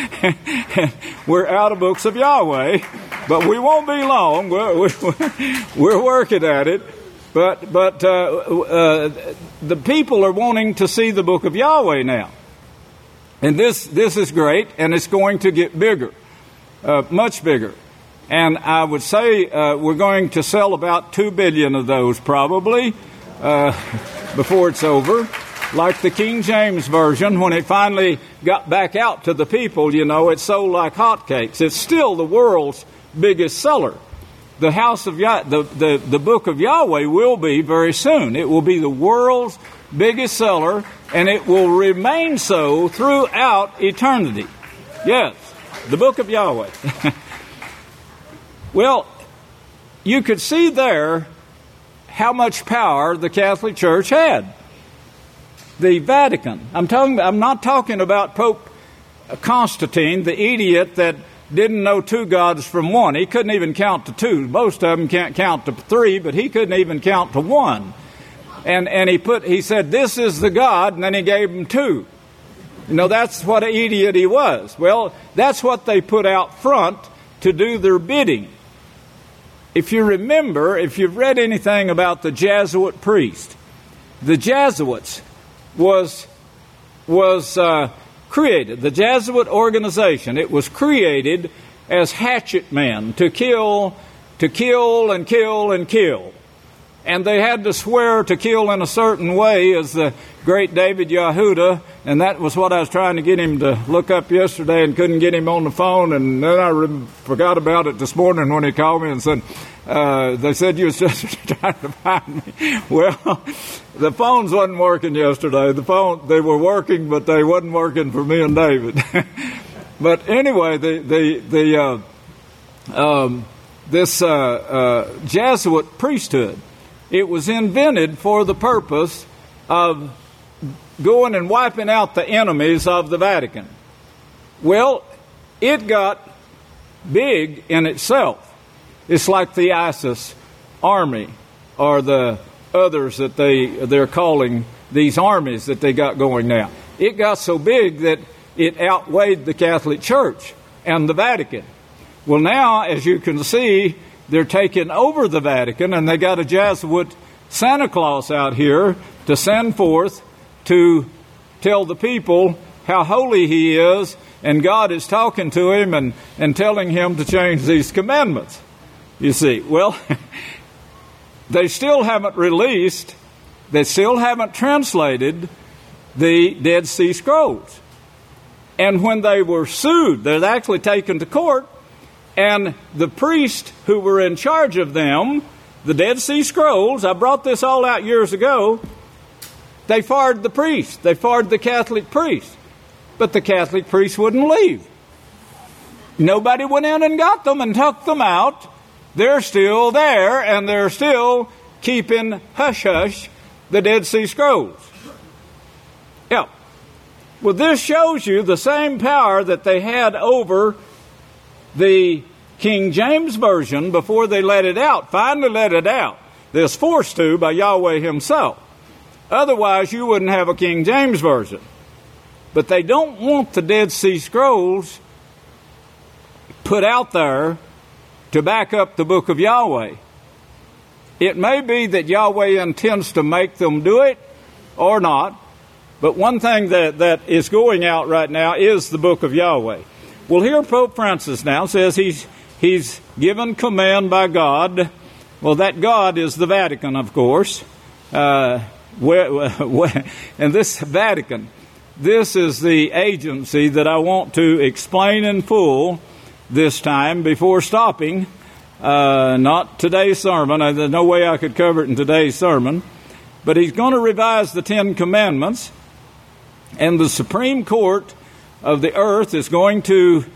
We're out of books of Yahweh, but we won't be long. We're, we're, we're working at it. But but uh, uh, the people are wanting to see the Book of Yahweh now. And this, this is great, and it's going to get bigger, uh, much bigger. And I would say uh, we're going to sell about two billion of those probably uh, before it's over. Like the King James Version, when it finally got back out to the people, you know, it sold like hotcakes. It's still the world's biggest seller. The house of Yah- the, the, the Book of Yahweh will be very soon. It will be the world's biggest seller, and it will remain so throughout eternity. Yes, the Book of Yahweh. Well, you could see there how much power the Catholic Church had. The Vatican. I'm talking. I'm not talking about Pope Constantine, the idiot that didn't know two gods from one. He couldn't even count to two. Most of them can't count to three, but he couldn't even count to one. And and he put. He said, "This is the God," and then he gave him two. You know, that's what an idiot he was. Well, that's what they put out front to do their bidding. If you remember, if you've read anything about the Jesuit priest, the Jesuits was was uh, created, the Jesuit organization, it was created as hatchet men to kill, to kill and kill and kill. And they had to swear to kill in a certain way, as the great David Yehuda, and that was what I was trying to get him to look up yesterday and couldn't get him on the phone, and then I re- forgot about it this morning when he called me and said, uh, they said you was just trying to find me. Well, the phones wasn't working yesterday. The phone, they were working, but they wasn't working for me and David. But anyway, the, the, the, uh, um, this uh, uh, Jesuit priesthood, it was invented for the purpose of going and wiping out the enemies of the Vatican. Well, it got big in itself. It's like the ISIS army or the others that they, they're calling these armies that they got going now. It got so big that it outweighed the Catholic Church and the Vatican. Well, now, as you can see, they're taking over the Vatican, and they got a Jesuit Santa Claus out here to send forth to tell the people how holy he is, and God is talking to him and, and telling him to change these commandments. You see, well, they still haven't released, they still haven't translated the Dead Sea Scrolls. And when they were sued, they're actually taken to court, and the priests who were in charge of them, the Dead Sea Scrolls, I brought this all out years ago, they fired the priest. They fired the Catholic priest. But the Catholic priest wouldn't leave. Nobody went in and got them and took them out. They're still there, and they're still keeping hush-hush the Dead Sea Scrolls. Yeah. Well, this shows you the same power that they had over the King James Version before they let it out. Finally let it out. They was forced to by Yahweh himself. Otherwise, you wouldn't have a King James Version. But they don't want the Dead Sea Scrolls put out there to back up the book of Yahweh. It may be that Yahweh intends to make them do it or not, but one thing that, that is going out right now is the book of Yahweh. Well, here Pope Francis now says he's, he's given command by God. Well, that God is the Vatican, of course. Uh, where, where, and this Vatican, this is the agency that I want to explain in full this time before stopping. Uh, not today's sermon. There's no way I could cover it in today's sermon. But he's going to revise the Ten Commandments. And the Supreme Court of the earth is going to,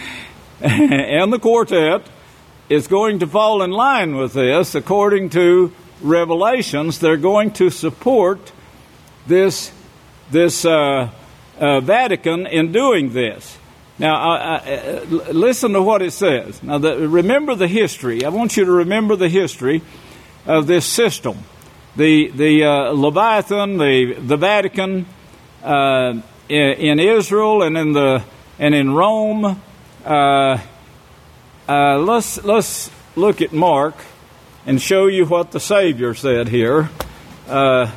and the quartet, is going to fall in line with this according to Revelations. They're going to support this this uh, uh, Vatican in doing this. Now, uh, uh, listen to what it says. Now, the, remember the history. I want you to remember the history of this system. The the uh, Leviathan, the the Vatican uh, in, in Israel and in the and in Rome. Uh, uh, let's let's look at Mark and show you what the Savior said here. Uh,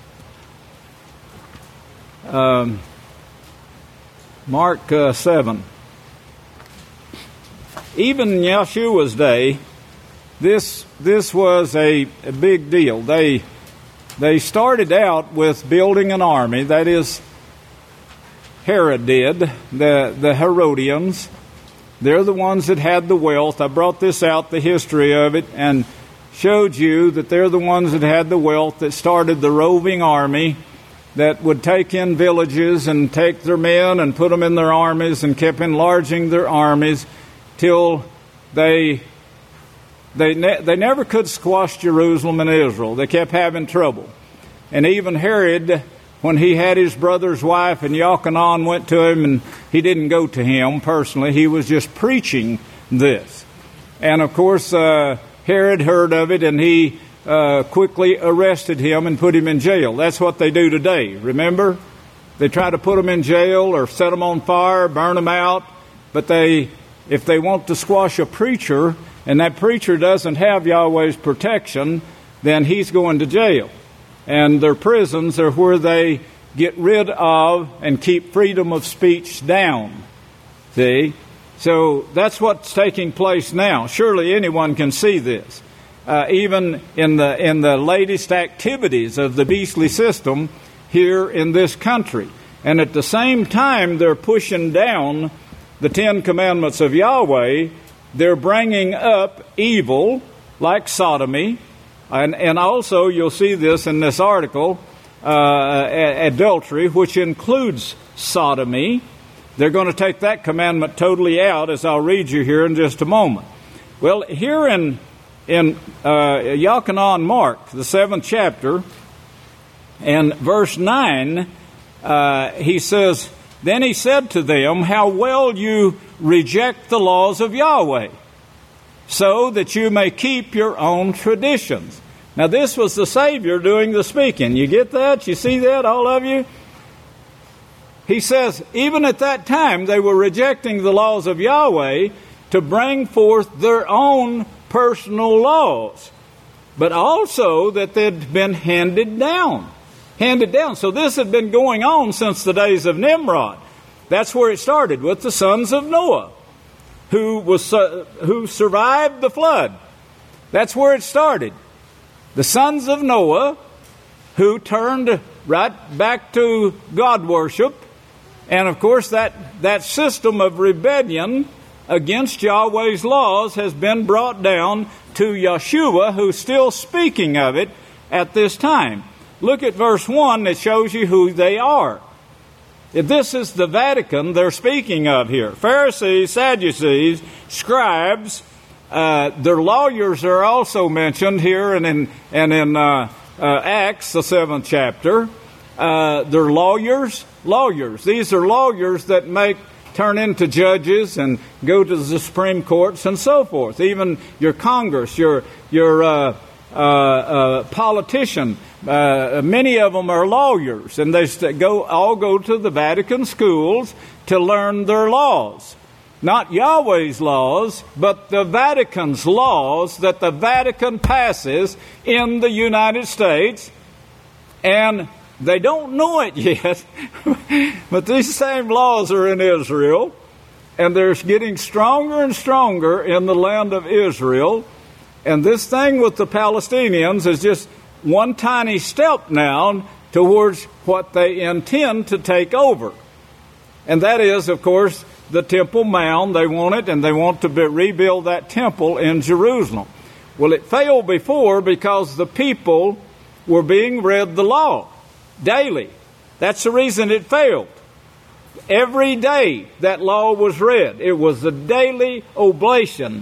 um, Mark uh, seven. Even in Yeshua's day, this this was a, a big deal. They they started out with building an army. That is, Herod did, the the Herodians. They're the ones that had the wealth. I brought this out, the history of it, and showed you that they're the ones that had the wealth that started the roving army that would take in villages and take their men and put them in their armies and kept enlarging their armies till they they ne- they never could squash Jerusalem and Israel. They kept having trouble. And even Herod, when he had his brother's wife and Yochanan went to him, and he didn't go to him personally, he was just preaching this. And of course, uh, Herod heard of it, and he uh, quickly arrested him and put him in jail. That's what they do today, remember? They try to put him in jail or set him on fire, burn him out. But they, if they want to squash a preacher, and that preacher doesn't have Yahweh's protection, then he's going to jail. And their prisons are where they get rid of and keep freedom of speech down. See? So that's what's taking place now. Surely anyone can see this. Uh, even in the in the latest activities of the beastly system here in this country. And at the same time they're pushing down the Ten Commandments of Yahweh, they're bringing up evil like sodomy. And, and also, you'll see this in this article, uh, adultery, which includes sodomy. They're going to take that commandment totally out, as I'll read you here in just a moment. Well, here in in uh, Yochanan Mark, the seventh chapter, and verse nine, uh, he says, "Then he said to them, how well you reject the laws of Yahweh, so that you may keep your own traditions." Now, this was the Savior doing the speaking. You get that? You see that, all of you? He says, even at that time, they were rejecting the laws of Yahweh to bring forth their own personal laws. but also that they'd been handed down. Handed down. So this had been going on since the days of Nimrod. That's where it started, with the sons of Noah, who was uh, who survived the flood. That's where it started. The sons of Noah, who turned right back to God worship. And of course, that, that system of rebellion against Yahweh's laws has been brought down to Yeshua, who's still speaking of it at this time. Look at verse one that shows you who they are. This is the Vatican they're speaking of here. Pharisees, Sadducees, scribes, uh, their lawyers are also mentioned here and in, and in uh, uh, Acts, the seventh chapter. Uh, they're lawyers, lawyers. These are lawyers that make turn into judges and go to the Supreme Courts and so forth. Even your Congress, your your uh, uh, uh, politician. Uh, many of them are lawyers, and they st- go all go to the Vatican schools to learn their laws. Not Yahweh's laws, but the Vatican's laws that the Vatican passes in the United States. And they don't know it yet, but these same laws are in Israel, and they're getting stronger and stronger in the land of Israel. And this thing with the Palestinians is just one tiny step now towards what they intend to take over. And that is, of course, the Temple Mount. They want it, and they want to be, rebuild that temple in Jerusalem. Well, it failed before because the people were being read the law daily. That's the reason it failed. Every day that law was read. It was a daily oblation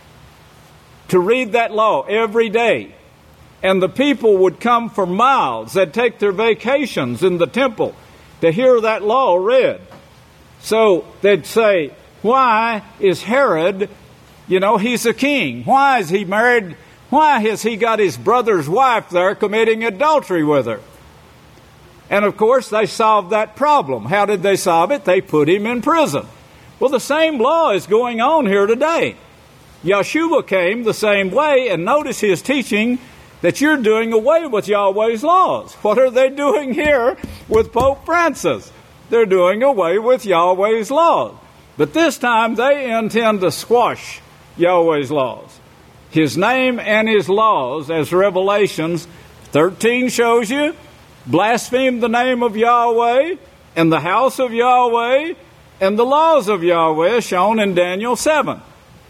to read that law every day. And the people would come for miles. They'd take their vacations in the temple to hear that law read. So they'd say, why is Herod, you know, he's a king. Why is he married? Why has he got his brother's wife there committing adultery with her? And of course, they solved that problem. How did they solve it? They put him in prison. Well, the same law is going on here today. Yeshua came the same way, and notice his teaching that you're doing away with Yahweh's laws. What are they doing here with Pope Francis? They're doing away with Yahweh's laws. But this time they intend to squash Yahweh's laws. His name and his laws, as Revelations thirteen shows you, blaspheme the name of Yahweh and the house of Yahweh and the laws of Yahweh shown in Daniel seven.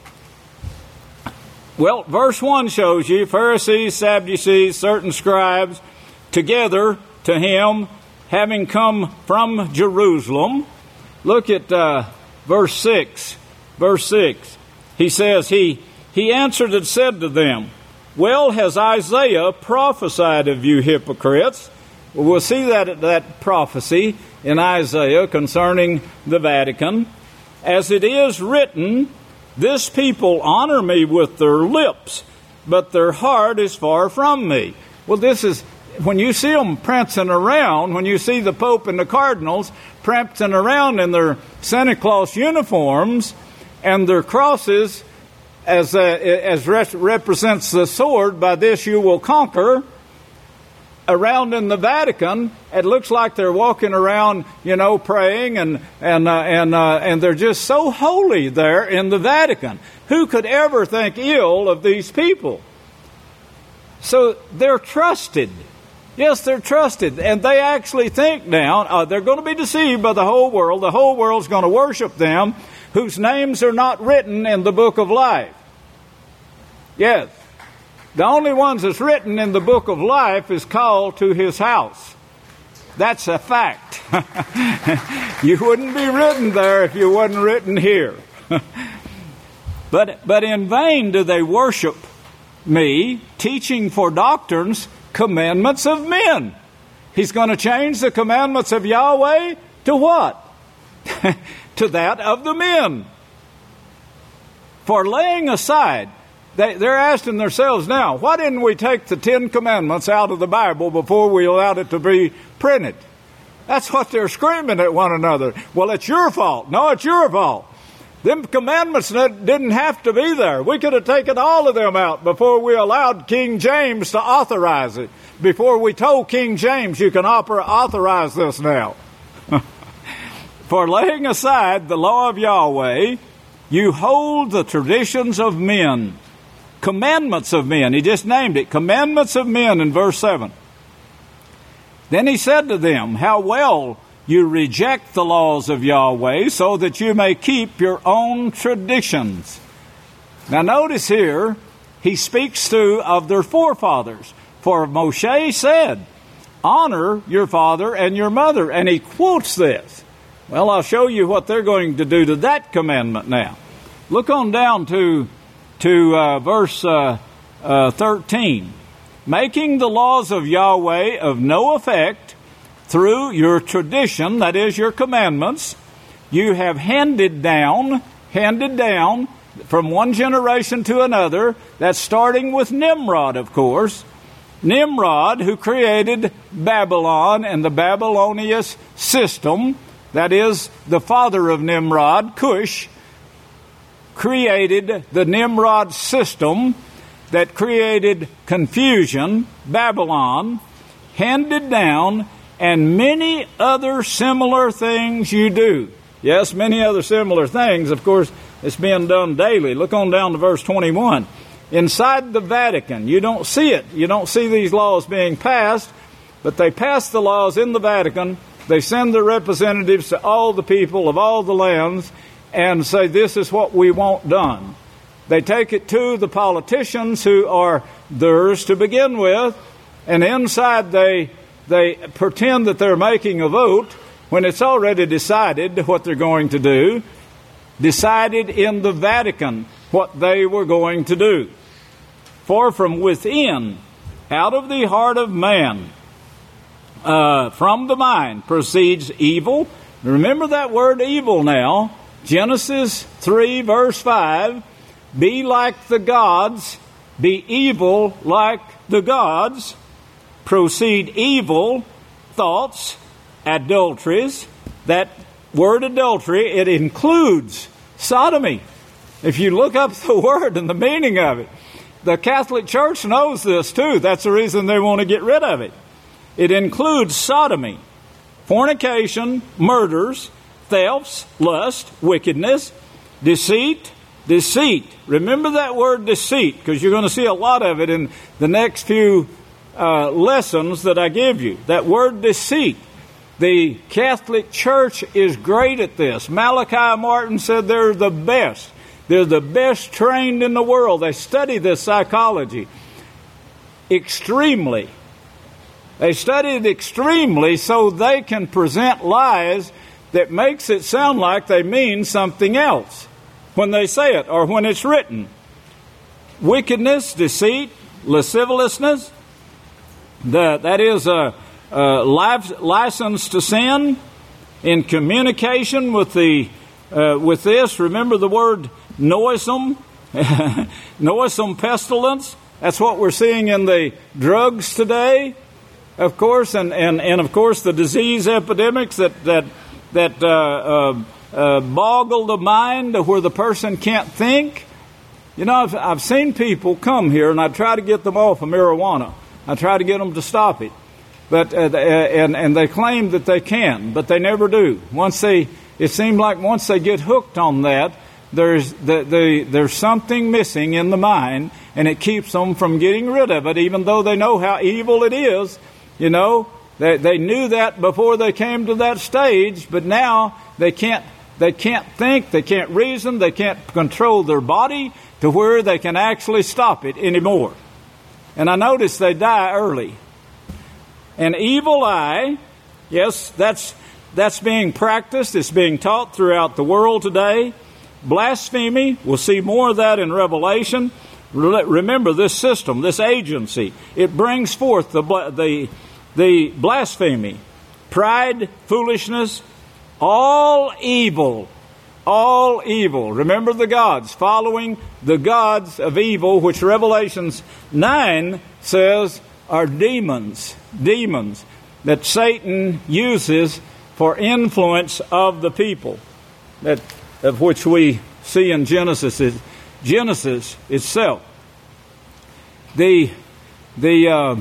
Well, verse one shows you Pharisees, Sadducees, certain scribes together to him, having come from Jerusalem. Look at uh, verse six. Verse six. He says, he, he answered and said to them, well, has Isaiah prophesied of you hypocrites? Well, we'll see that, that prophecy in Isaiah concerning the Vatican. As it is written, this people honor me with their lips, but their heart is far from me. Well, this is, when you see them prancing around, when you see the Pope and the cardinals prancing around in their Santa Claus uniforms and their crosses as, uh, as re- represents the sword, by this you will conquer, around in the Vatican, it looks like they're walking around, you know, praying, and and uh, and uh, and they're just so holy there in the Vatican. Who could ever think ill of these people? So they're trusted. Yes, they're trusted, and they actually think now uh, they're going to be deceived by the whole world. The whole world's going to worship them, whose names are not written in the book of life. Yes. The only ones that's written in the book of life is called to his house. That's a fact. You wouldn't be written there if you wasn't written here. but but in vain do they worship me, teaching for doctrines commandments of men. He's going to change the commandments of Yahweh to what? To that of the men. For laying aside, They, they're asking themselves now, why didn't we take the Ten Commandments out of the Bible before we allowed it to be printed? That's what they're screaming at one another. Well, it's your fault. No, it's your fault. Them commandments that didn't have to be there. We could have taken all of them out before we allowed King James to authorize it. Before we told King James, you can authorize this now. For laying aside the law of Yahweh, you hold the traditions of men. Commandments of men. He just named it. Commandments of men in verse seven. Then he said to them, how well you reject the laws of Yahweh so that you may keep your own traditions. Now notice here, he speaks to of their forefathers. For Moshe said, honor your father and your mother. And he quotes this. Well, I'll show you what they're going to do to that commandment now. Look on down to, to uh, verse uh, uh, thirteen. Making the laws of Yahweh of no effect, through your tradition, that is your commandments, you have handed down, handed down from one generation to another. That's starting with Nimrod, of course. Nimrod, who created Babylon and the Babylonian system, that is the father of Nimrod, Cush, created the Nimrod system that created confusion, Babylon, handed down, and many other similar things you do. Yes, many other similar things. Of course, it's being done daily. Look on down to verse twenty-one. Inside the Vatican, you don't see it. You don't see these laws being passed, but they pass the laws in the Vatican. They send their representatives to all the people of all the lands and say, this is what we want done. They take it to the politicians who are theirs to begin with, and inside they They pretend that they're making a vote when it's already decided what they're going to do, decided in the Vatican what they were going to do. For from within, out of the heart of man, uh, from the mind, proceeds evil. Remember that word evil now. Genesis three, verse five. Be like the gods, be evil like the gods. Proceed evil thoughts, adulteries. That word adultery, it includes sodomy. If you look up the word and the meaning of it, the Catholic Church knows this too. That's the reason they want to get rid of it. It includes sodomy, fornication, murders, thefts, lust, wickedness, deceit, deceit. Remember that word deceit, because you're going to see a lot of it in the next few Uh, lessons that I give you. That word deceit. The Catholic Church is great at this. Malachi Martin said they're the best. They're the best trained in the world. They study this psychology extremely. They study it extremely so they can present lies that makes it sound like they mean something else when they say it or when it's written. Wickedness, deceit, lasciviousness, The, that is a, a license to sin in communication with the uh, with this. Remember the word noisome, noisome pestilence. That's what we're seeing in the drugs today, of course, and, and, and of course the disease epidemics that that that uh, uh, uh, boggle the mind to where the person can't think. You know, I've, I've seen people come here, and I try to get them off of marijuana. I try to get them to stop it, but uh, and and they claim that they can, but they never do. Once they, it seems like once they get hooked on that, there's the, the, there's something missing in the mind, and it keeps them from getting rid of it, even though they know how evil it is. You know, they they knew that before they came to that stage, but now they can't they can't think, they can't reason, they can't control their body to where they can actually stop it anymore. And I notice they die early. An evil eye, yes, that's that's being practiced. It's being taught throughout the world today. Blasphemy, we'll see more of that in Revelation. Remember this system, this agency. It brings forth the the the blasphemy, pride, foolishness, all evil. All evil. Remember the gods, following the gods of evil, which Revelations nine says are demons, demons that Satan uses for influence of the people, that of which we see in Genesis is Genesis itself. The the uh,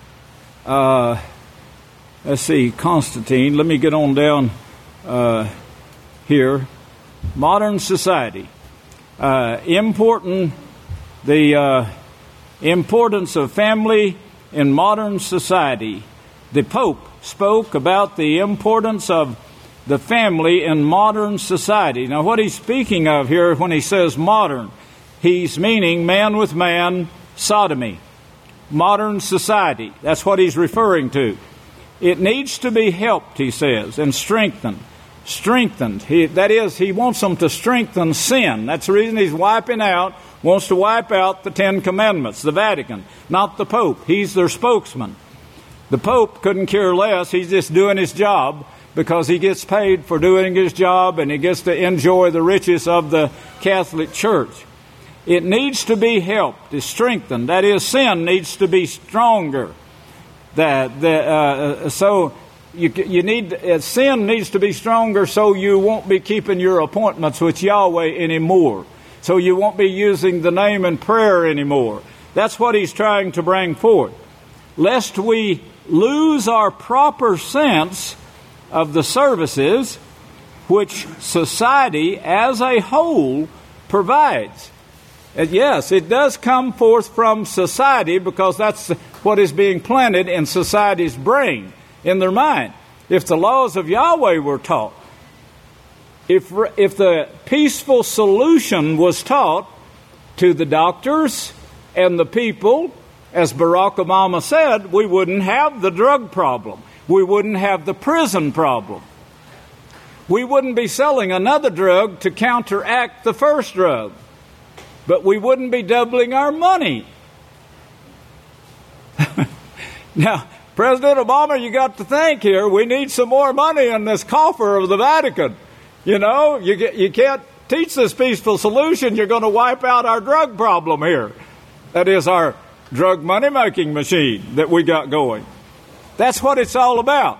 uh, let's see, Constantine. Let me get on down uh, here. Modern society, uh, important the uh, importance of family in modern society. The Pope spoke about the importance of the family in modern society. Now, what he's speaking of here when he says modern, he's meaning man with man, sodomy. Modern society, that's what he's referring to. It needs to be helped, he says, and strengthened. Strengthened. He, that is, he wants them to strengthen sin. That's the reason he's wiping out, wants to wipe out the Ten Commandments, the Vatican, not the Pope. He's their spokesman. The Pope couldn't care less. He's just doing his job because he gets paid for doing his job and he gets to enjoy the riches of the Catholic Church. It needs to be helped, is strengthened. That is, sin needs to be stronger. That, that uh, so you you need uh, sin needs to be stronger, so you won't be keeping your appointments with Yahweh anymore. So you won't be using the name in prayer anymore. That's what he's trying to bring forth. Lest we lose our proper sense of the services which society as a whole provides. And yes, it does come forth from society because that's what is being planted in society's brain, in their mind. If the laws of Yahweh were taught, if, if the peaceful solution was taught to the doctors and the people, as Barack Obama said, we wouldn't have the drug problem. We wouldn't have the prison problem. We wouldn't be selling another drug to counteract the first drug. But we wouldn't be doubling our money. Now, President Obama, you got to think here, we need some more money in this coffer of the Vatican. You know, you, get, you can't teach this peaceful solution. You're going to wipe out our drug problem here. That is our drug money-making machine that we got going. That's what it's all about.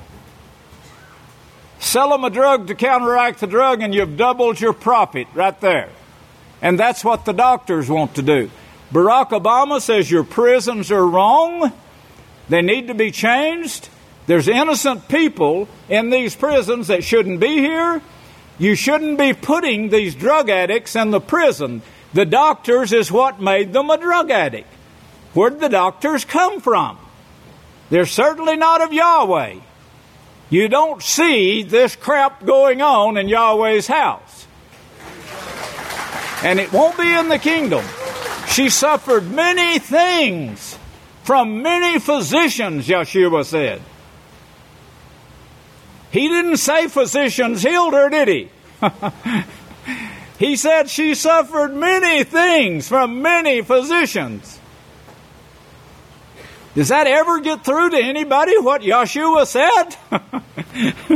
Sell them a drug to counteract the drug and you've doubled your profit right there. And that's what the doctors want to do. Barack Obama says your prisons are wrong. They need to be changed. There's innocent people in these prisons that shouldn't be here. You shouldn't be putting these drug addicts in the prison. The doctors is what made them a drug addict. Where'd the doctors come from? They're certainly not of Yahweh. You don't see this crap going on in Yahweh's house. And it won't be in the kingdom. She suffered many things from many physicians, Yeshua said. He didn't say physicians healed her, did he? He said she suffered many things from many physicians. Does that ever get through to anybody what Yeshua said?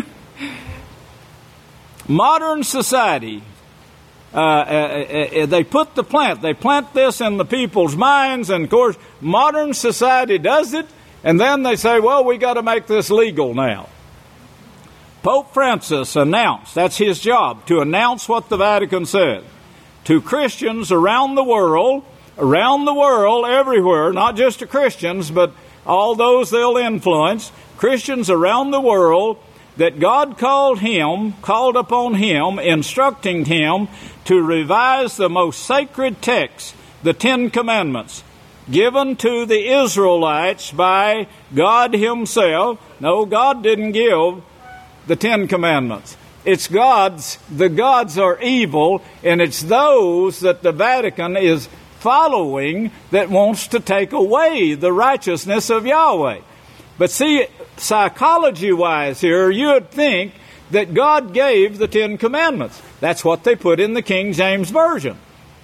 Modern society, uh, uh, uh, they put the plant, they plant this in the people's minds, and of course, modern society does it, and then they say, well, we got to make this legal now. Pope Francis announced, that's his job, to announce what the Vatican said to Christians around the world, around the world, everywhere, not just to Christians, but all those they'll influence, Christians around the world, that God called him, called upon him, instructing him to revise the most sacred texts, the Ten Commandments, given to the Israelites by God himself. No, God didn't give the Ten Commandments. It's God's, the gods are evil, and it's those that the Vatican is following that wants to take away the righteousness of Yahweh. But see, psychology-wise here, you would think that God gave the Ten Commandments. That's what they put in the King James Version.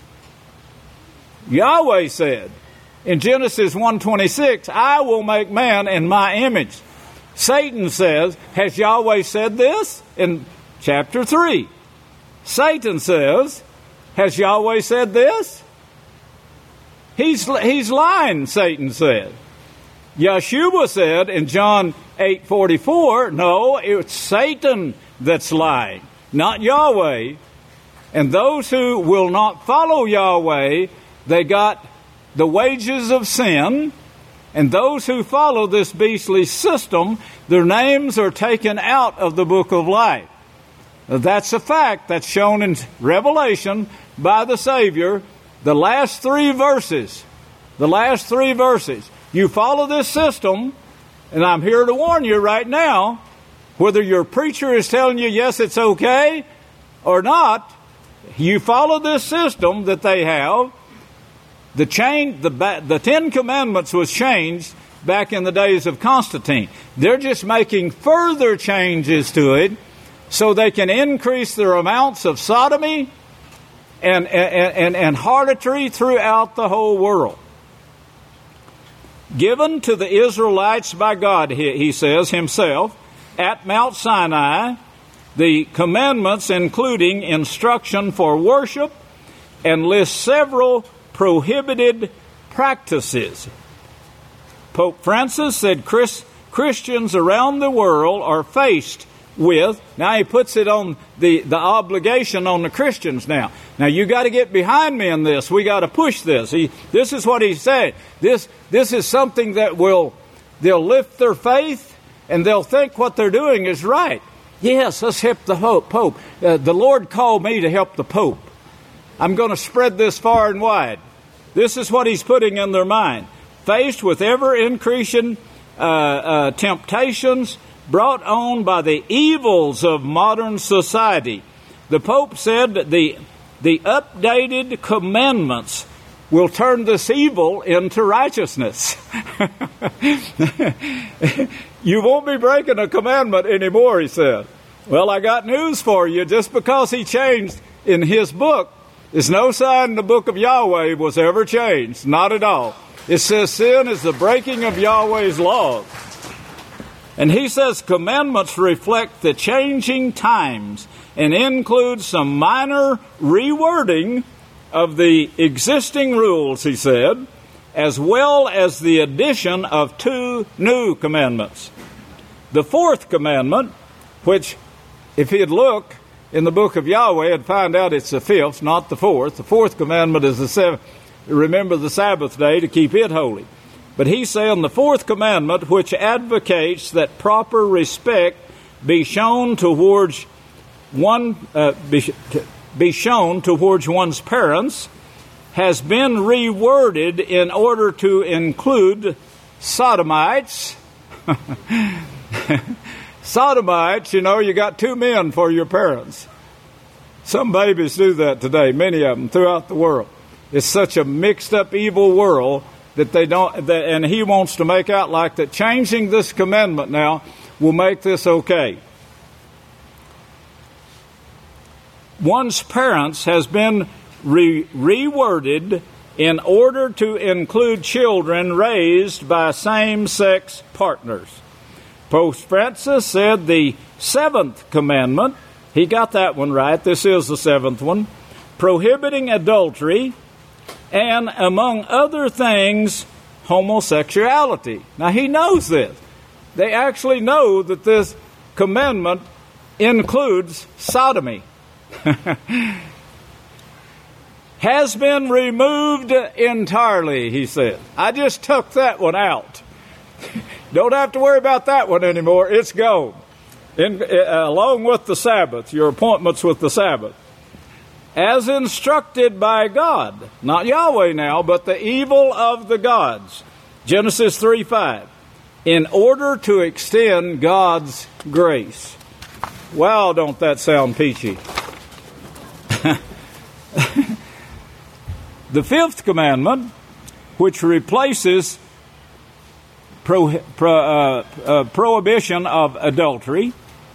Yahweh said in Genesis one twenty-six, I will make man in my image. Satan says, has Yahweh said this? In chapter three. Satan says, has Yahweh said this? He's, he's lying, Satan said. Yeshua said in John eight forty-four, no, it's Satan that's lying, not Yahweh. And those who will not follow Yahweh, they got the wages of sin. And those who follow this beastly system, their names are taken out of the book of life. That's a fact that's shown in Revelation by the Savior. The last three verses, the last three verses, you follow this system, and I'm here to warn you right now, whether your preacher is telling you, yes, it's okay, or not, you follow this system that they have. The change, the, the Ten Commandments was changed back in the days of Constantine. They're just making further changes to it so they can increase their amounts of sodomy and, and, and, and harlotry throughout the whole world. Given to the Israelites by God, he, he says himself, at Mount Sinai, the commandments including instruction for worship and lists several prohibited practices. Pope Francis said Chris, Christians around the world are faced with, now he puts it on the, the obligation on the Christians now. Now you got to get behind me in this. We got to push this. He, this is what he said. This, this is something that will, they'll lift their faith and they'll think what they're doing is right. Yes, let's help the Pope. Uh, the Lord called me to help the Pope. I'm going to spread this far and wide. This is what he's putting in their mind. Faced with ever-increasing uh, uh, temptations brought on by the evils of modern society, the Pope said that the, the updated commandments will turn this evil into righteousness. You won't be breaking a commandment anymore, he said. Well, I got news for you. Just because he changed in his book is no sign the book of Yahweh was ever changed. Not at all. It says sin is the breaking of Yahweh's laws. And he says commandments reflect the changing times and include some minor rewording of the existing rules, he said, as well as the addition of two new commandments. The fourth commandment, which if he'd look in the book of Yahweh, he'd find out it's the fifth, not the fourth. The fourth commandment is the seventh. Remember the Sabbath day to keep it holy. But he's saying the fourth commandment, which advocates that proper respect be shown towards one, uh, be, be shown towards one's parents, has been reworded in order to include sodomites. Sodomites, you know, you got two men for your parents. Some babies do that today, many of them throughout the world. It's such a mixed up evil world that they don't, that, and he wants to make out like that changing this commandment now will make this okay. One's parents has been re- reworded in order to include children raised by same-sex partners. Pope Francis said the seventh commandment, he got that one right, this is the seventh one, prohibiting adultery and, among other things, homosexuality. Now, he knows this. They actually know that this commandment includes sodomy. Has been removed entirely, he said. I just took that one out. Don't have to worry about that one anymore. It's gone. In, uh, along with the Sabbath, your appointments with the Sabbath. As instructed by God, not Yahweh now, but the evil of the gods. Genesis three five. In order to extend God's grace. Wow, don't that sound peachy? The fifth commandment, which replaces pro, pro, uh, uh, prohibition of adultery,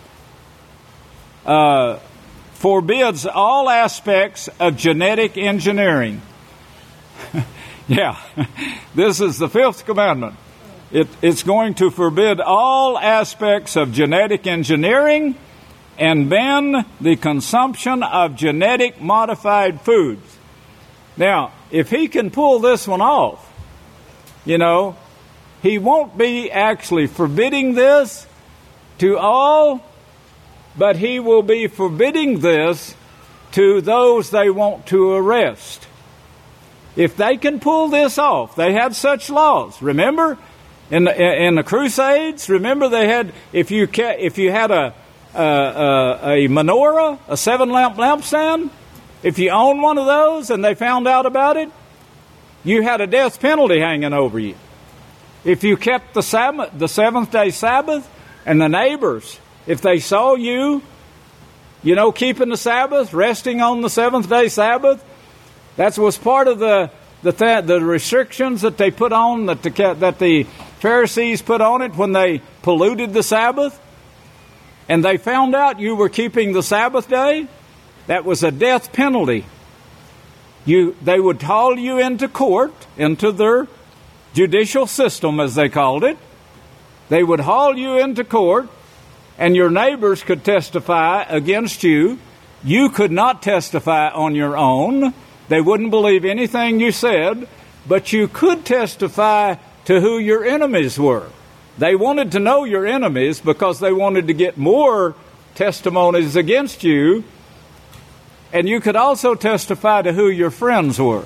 uh, forbids all aspects of genetic engineering. Yeah, this is the fifth commandment. It, it's going to forbid all aspects of genetic engineering and ban the consumption of genetic modified foods. Now, if he can pull this one off, you know, he won't be actually forbidding this to all, but he will be forbidding this to those they want to arrest. If they can pull this off, they had such laws. Remember, in the, in the Crusades, remember they had, if you ca- if you had a, a, a, a menorah, a seven-lamp lampstand, if you owned one of those and they found out about it, you had a death penalty hanging over you. If you kept the Sabbath, the seventh-day Sabbath, and the neighbors, if they saw you, you know, keeping the Sabbath, resting on the seventh-day Sabbath, that was part of the the, th- the restrictions that they put on, that the, that the Pharisees put on it when they polluted the Sabbath, and they found out you were keeping the Sabbath day, that was a death penalty. You, they would haul you into court, into their judicial system, as they called it. They would haul you into court, and your neighbors could testify against you. You could not testify on your own. They wouldn't believe anything you said, but you could testify to who your enemies were. They wanted to know your enemies because they wanted to get more testimonies against you, and you could also testify to who your friends were,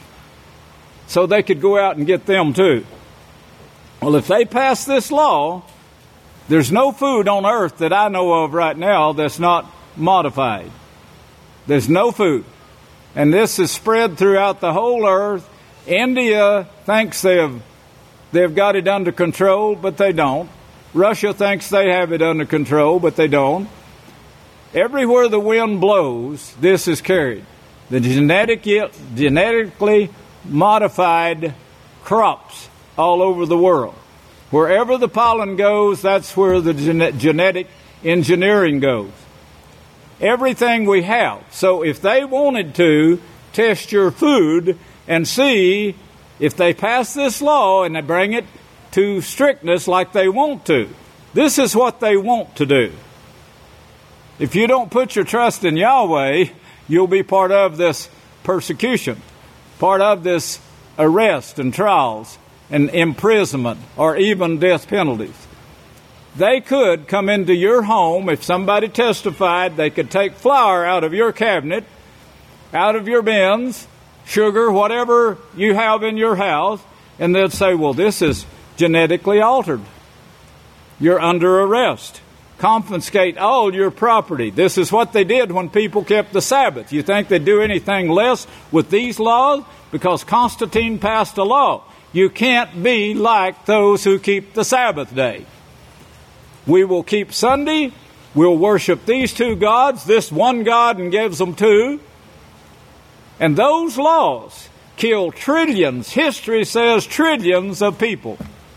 so they could go out and get them too. Well, if they pass this law, there's no food on earth that I know of right now that's not modified. There's no food. And this is spread throughout the whole earth. India thinks they have, they've got it under control, but they don't. Russia thinks they have it under control, but they don't. Everywhere the wind blows, this is carried. The genetic, genetically modified crops all over the world. Wherever the pollen goes, that's where the gene- genetic engineering goes. Everything we have. So if they wanted to test your food and see if they pass this law and they bring it to strictness like they want to, this is what they want to do. If you don't put your trust in Yahweh, you'll be part of this persecution, part of this arrest and trials and imprisonment or even death penalties. They could come into your home. If somebody testified, they could take flour out of your cabinet, out of your bins, sugar, whatever you have in your house, and they'd say, well, this is genetically altered. You're under arrest. Confiscate all your property. This is what they did when people kept the Sabbath. You think they'd do anything less with these laws? Because Constantine passed a law. You can't be like those who keep the Sabbath day. We will keep Sunday. We'll worship these two gods, this one God, and gives them two. And those laws kill trillions. History says trillions of people.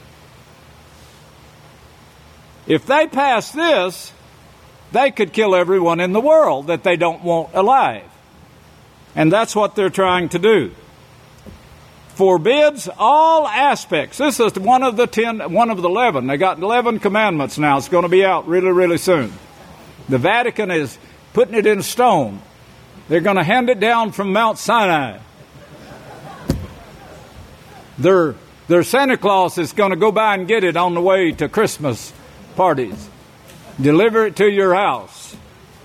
If they pass this, they could kill everyone in the world that they don't want alive. And that's what they're trying to do. Forbids all aspects. This is one of the ten, one of the eleven. They got eleven commandments now. It's going to be out really, really soon. The Vatican is putting it in stone. They're going to hand it down from Mount Sinai. Their, their Santa Claus is going to go by and get it on the way to Christmas parties. Deliver it to your house.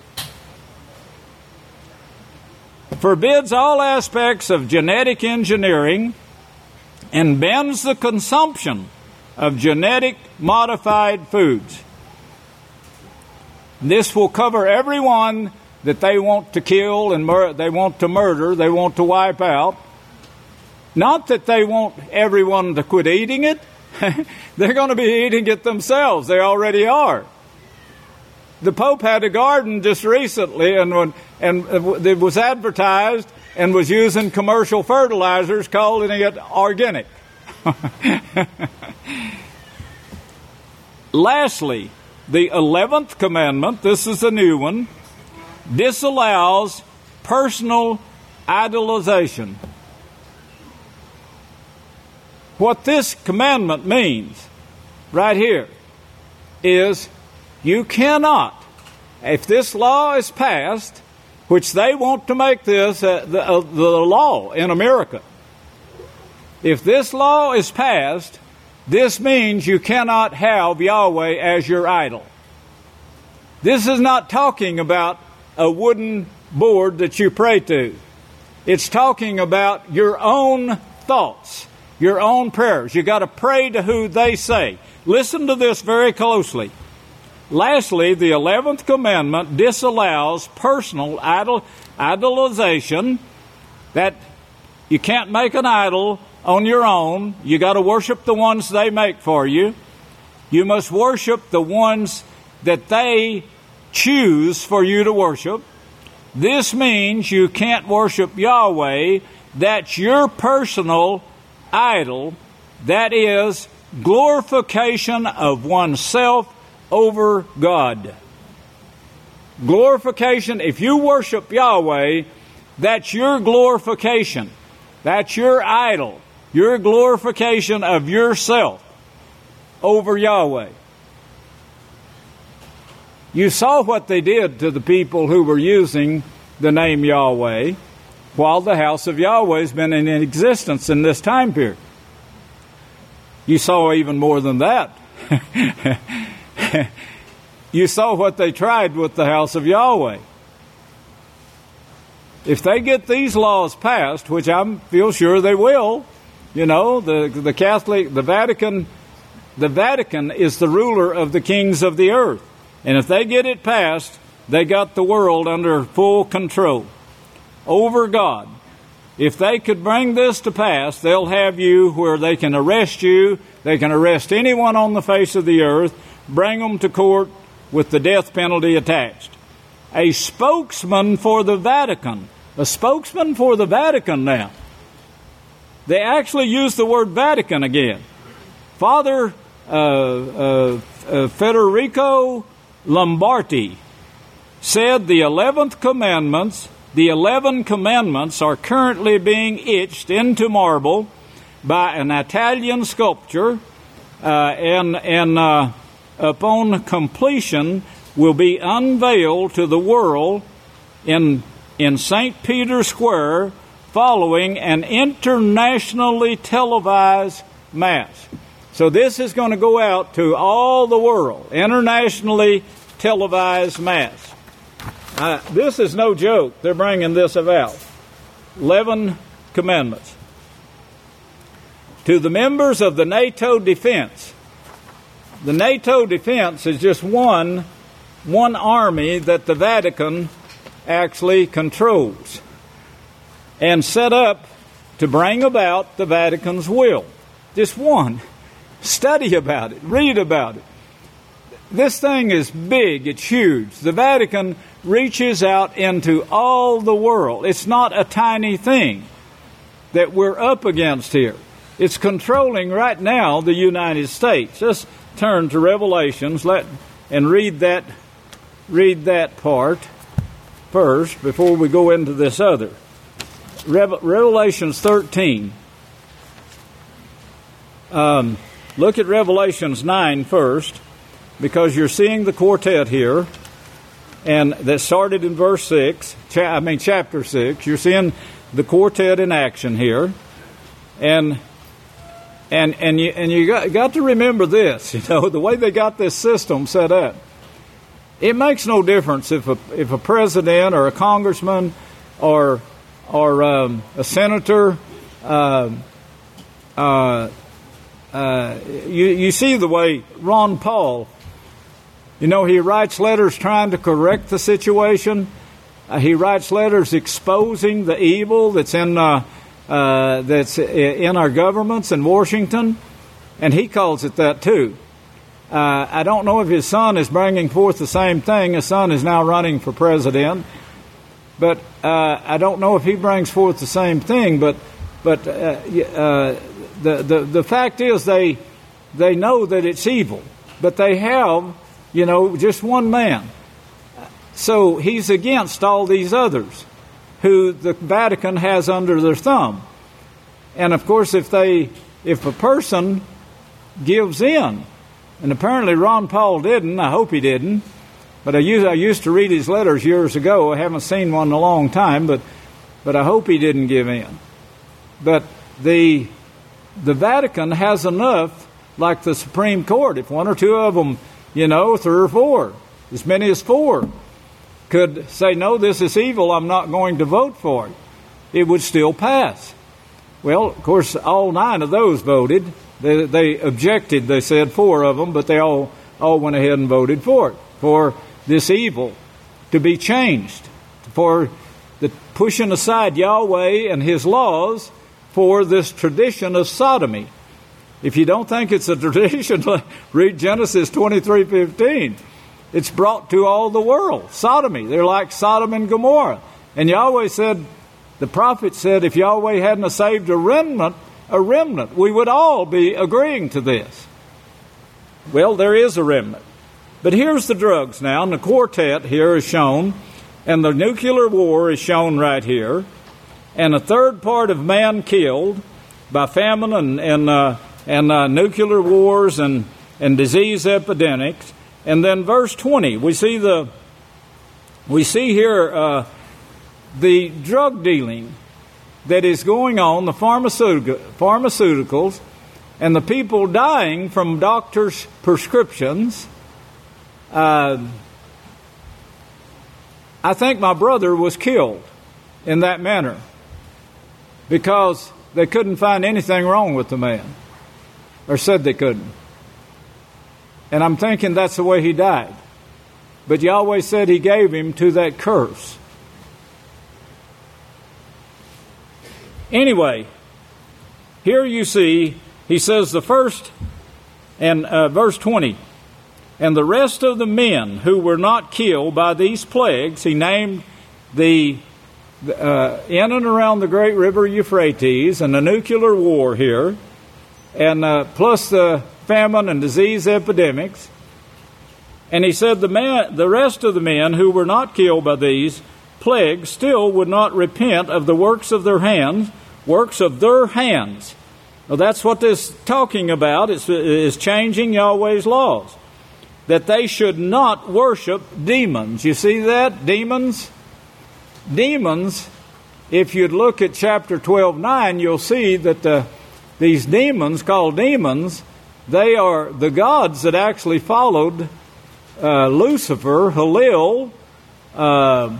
Forbids all aspects of genetic engineering and bans the consumption of genetic modified foods. This will cover everyone that they want to kill and mur- they want to murder, they want to wipe out. Not that they want everyone to quit eating it. They're going to be eating it themselves. They already are. The Pope had a garden just recently, and when, and it was advertised and was using commercial fertilizers, calling it organic. Lastly, the eleventh commandment, this is a new one, disallows personal idolization. What this commandment means, right here, is you cannot, if this law is passed, which they want to make this uh, the, uh, the law in America, if this law is passed, this means you cannot have Yahweh as your idol. This is not talking about a wooden board that you pray to. It's talking about your own thoughts, your own prayers. You got to pray to who they say. Listen to this very closely. Lastly, the eleventh commandment disallows personal idol, idolization, that you can't make an idol on your own. You got to worship the ones they make for you. You must worship the ones that they choose for you to worship. This means you can't worship Yahweh. That's your personal idol. That is glorification of oneself over God. Glorification, if you worship Yahweh, that's your glorification. That's your idol. Your glorification of yourself over Yahweh. You saw what they did to the people who were using the name Yahweh while the house of Yahweh has been in existence in this time period. You saw even more than that. You saw what they tried with the house of Yahweh. If they get these laws passed, which I feel sure they will, you know, the the Catholic, the Vatican, the Vatican is the ruler of the kings of the earth. And if they get it passed, they got the world under full control over God. If they could bring this to pass, they'll have you where they can arrest you, they can arrest anyone on the face of the earth, bring them to court with the death penalty attached. A spokesman for the Vatican, a spokesman for the Vatican now. They actually use the word Vatican again. Father uh, uh, uh, Federico Lombardi said the eleventh commandments, the eleven commandments are currently being etched into marble by an Italian sculptor, uh, and, and uh, upon completion will be unveiled to the world in, in Saint Peter's Square following an internationally televised Mass. So this is going to go out to all the world, internationally televised Mass. Uh, this is no joke. They're bringing this about. Eleven commandments. To the members of the NATO defense. The NATO defense is just one, one army that the Vatican actually controls and set up to bring about the Vatican's will. Just one. Study about it. Read about it. This thing is big. It's huge. The Vatican reaches out into all the world. It's not a tiny thing that we're up against here. It's controlling right now the United States. Just turn to Revelations let, and read that, read that part first before we go into this other. Revel, Revelations thirteen. Um, look at Revelations nine first, because you're seeing the quartet here, and that started in verse six. Cha- I mean chapter six. You're seeing the quartet in action here, and and and you and you got, got to remember this. You know, the way they got this system set up. It makes no difference if a if a president or a congressman or or um, a senator. Uh, uh, uh, you you see the way Ron Paul. You know, he writes letters trying to correct the situation. Uh, he writes letters exposing the evil that's in uh, uh, that's in our governments in Washington, and he calls it that too. Uh, I don't know if his son is bringing forth the same thing. His son is now running for president, but uh, I don't know if he brings forth the same thing. But but uh, uh, the the the fact is they they know that it's evil, but they have. You know, just one man. So he's against all these others who the Vatican has under their thumb. And of course, if they, if a person gives in, and apparently Ron Paul didn't, I hope he didn't, but I used, I used to read his letters years ago. I haven't seen one in a long time, but, but I hope he didn't give in. But the, the Vatican has enough, like the Supreme Court, if one or two of them, you know, three or four, as many as four, could say, no, this is evil, I'm not going to vote for it, it would still pass. Well, of course, all nine of those voted. They, they objected, they said, four of them, but they all, all went ahead and voted for it, for this evil to be changed, for the pushing aside Yahweh and His laws for this tradition of sodomy. If you don't think it's a tradition, read Genesis twenty-three fifteen. It's brought to all the world. Sodomy. They're like Sodom and Gomorrah. And Yahweh said, the prophet said, if Yahweh hadn't saved a remnant, a remnant, we would all be agreeing to this. Well, there is a remnant. But here's the drugs now, and the quartet here is shown, and the nuclear war is shown right here, and a third part of man killed by famine and and uh, and uh, nuclear wars and, and disease epidemics. And then verse twenty, we see the we see here uh, the drug dealing that is going on, the pharmaceutical, pharmaceuticals, and the people dying from doctors' prescriptions. Uh, I think my brother was killed in that manner because they couldn't find anything wrong with the man, or said they couldn't. And I'm thinking that's the way he died. But Yahweh said He gave him to that curse. Anyway, here you see, he says the first, and uh, verse twenty, and the rest of the men who were not killed by these plagues, he named the uh, in and around the great river Euphrates and the nuclear war here, and uh, plus the famine and disease epidemics. And he said the man, the rest of the men who were not killed by these plagues still would not repent of the works of their hands, works of their hands. Well, that's what this is talking about. It's, it's changing Yahweh's laws. That they should not worship demons. You see that? Demons? Demons, if you'd look at chapter twelve nine, you'll see that the, these demons, called demons, they are the gods that actually followed uh, Lucifer, Halil, uh, uh,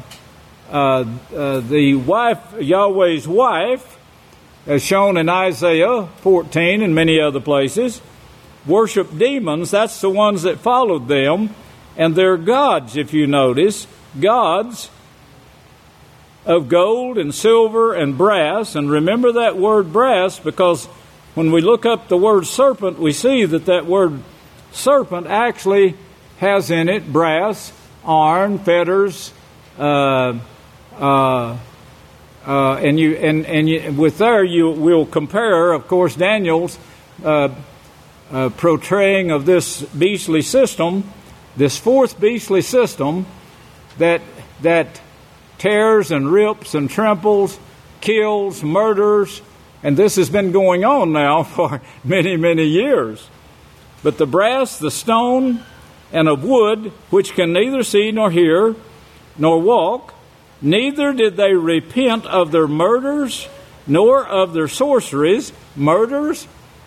uh, the wife, Yahweh's wife, as shown in Isaiah fourteen and many other places. Worship demons, that's the ones that followed them, and they're gods, if you notice, gods of gold and silver and brass. And remember that word brass, because when we look up the word serpent, we see that that word serpent actually has in it brass, iron, fetters, uh, uh, uh, and you and and you, with there you will compare, of course, Daniel's uh, Uh, portraying of this beastly system, this fourth beastly system that that tears and rips and tramples, kills, murders, and this has been going on now for many, many years. But the brass, the stone, and of wood, which can neither see nor hear nor walk, neither did they repent of their murders nor of their sorceries. Murders?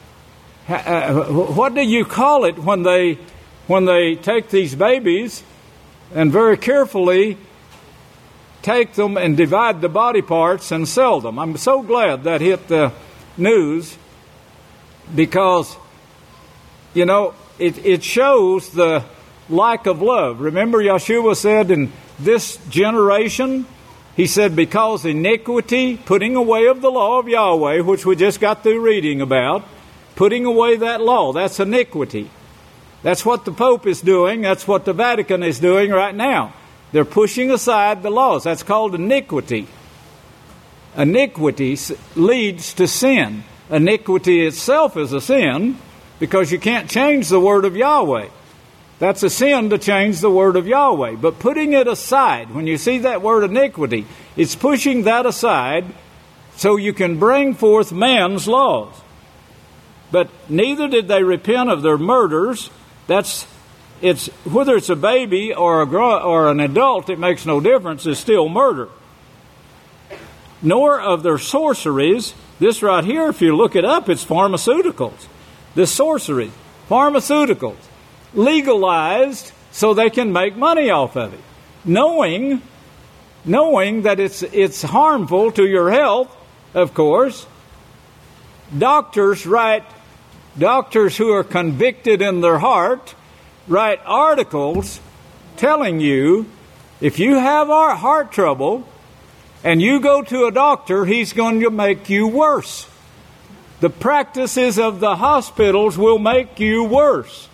Uh, what do you call it when they when they take these babies and very carefully take them and divide the body parts and sell them? I'm so glad that hit the news, because, you know, it, it shows the lack of love. Remember, Yeshua said in this generation, He said, because iniquity, putting away of the law of Yahweh, which we just got through reading about, putting away that law, that's iniquity. That's what the Pope is doing. That's what the Vatican is doing right now. They're pushing aside the laws. That's called iniquity. Iniquity leads to sin. Iniquity itself is a sin because you can't change the word of Yahweh. That's a sin to change the word of Yahweh. But putting it aside, when you see that word iniquity, it's pushing that aside so you can bring forth man's laws. But neither did they repent of their murders. That's it's whether it's a baby or a or an adult, it makes no difference. It's still murder. Nor of their sorceries. This right here, if you look it up, it's pharmaceuticals. This sorcery, pharmaceuticals, legalized so they can make money off of it. knowing, knowing that it's it's harmful to your health, of course. Doctors write, doctors who are convicted in their heart write articles telling you if you have heart trouble and you go to a doctor, he's going to make you worse. The practices of the hospitals will make you worse.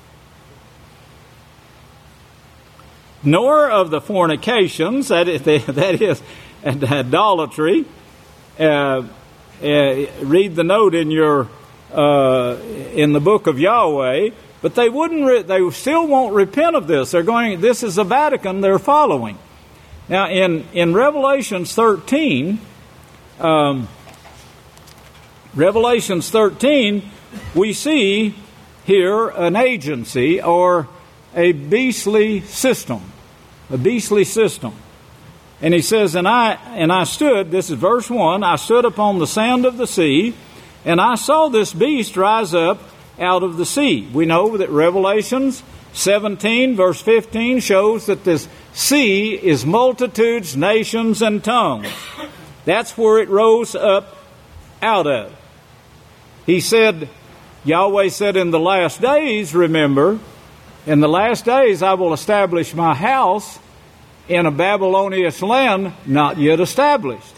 Nor of the fornications, that is, that is idolatry. Uh, uh, read the note in your uh, in the book of Yahweh. But they wouldn't. Re- they still won't repent of this. They're going. This is the Vatican they're following. Now, in in Revelations thirteen, um, Revelations thirteen, we see here an agency or a beastly system, a beastly system. And he says, and I and I stood. This is verse one. I stood upon the sand of the sea, and I saw this beast rise up out of the sea. We know that Revelations seventeen, verse fifteen, shows that this sea is multitudes, nations, and tongues. That's where it rose up out of. He said, Yahweh said, in the last days, remember, in the last days I will establish my house in a Babylonian land not yet established.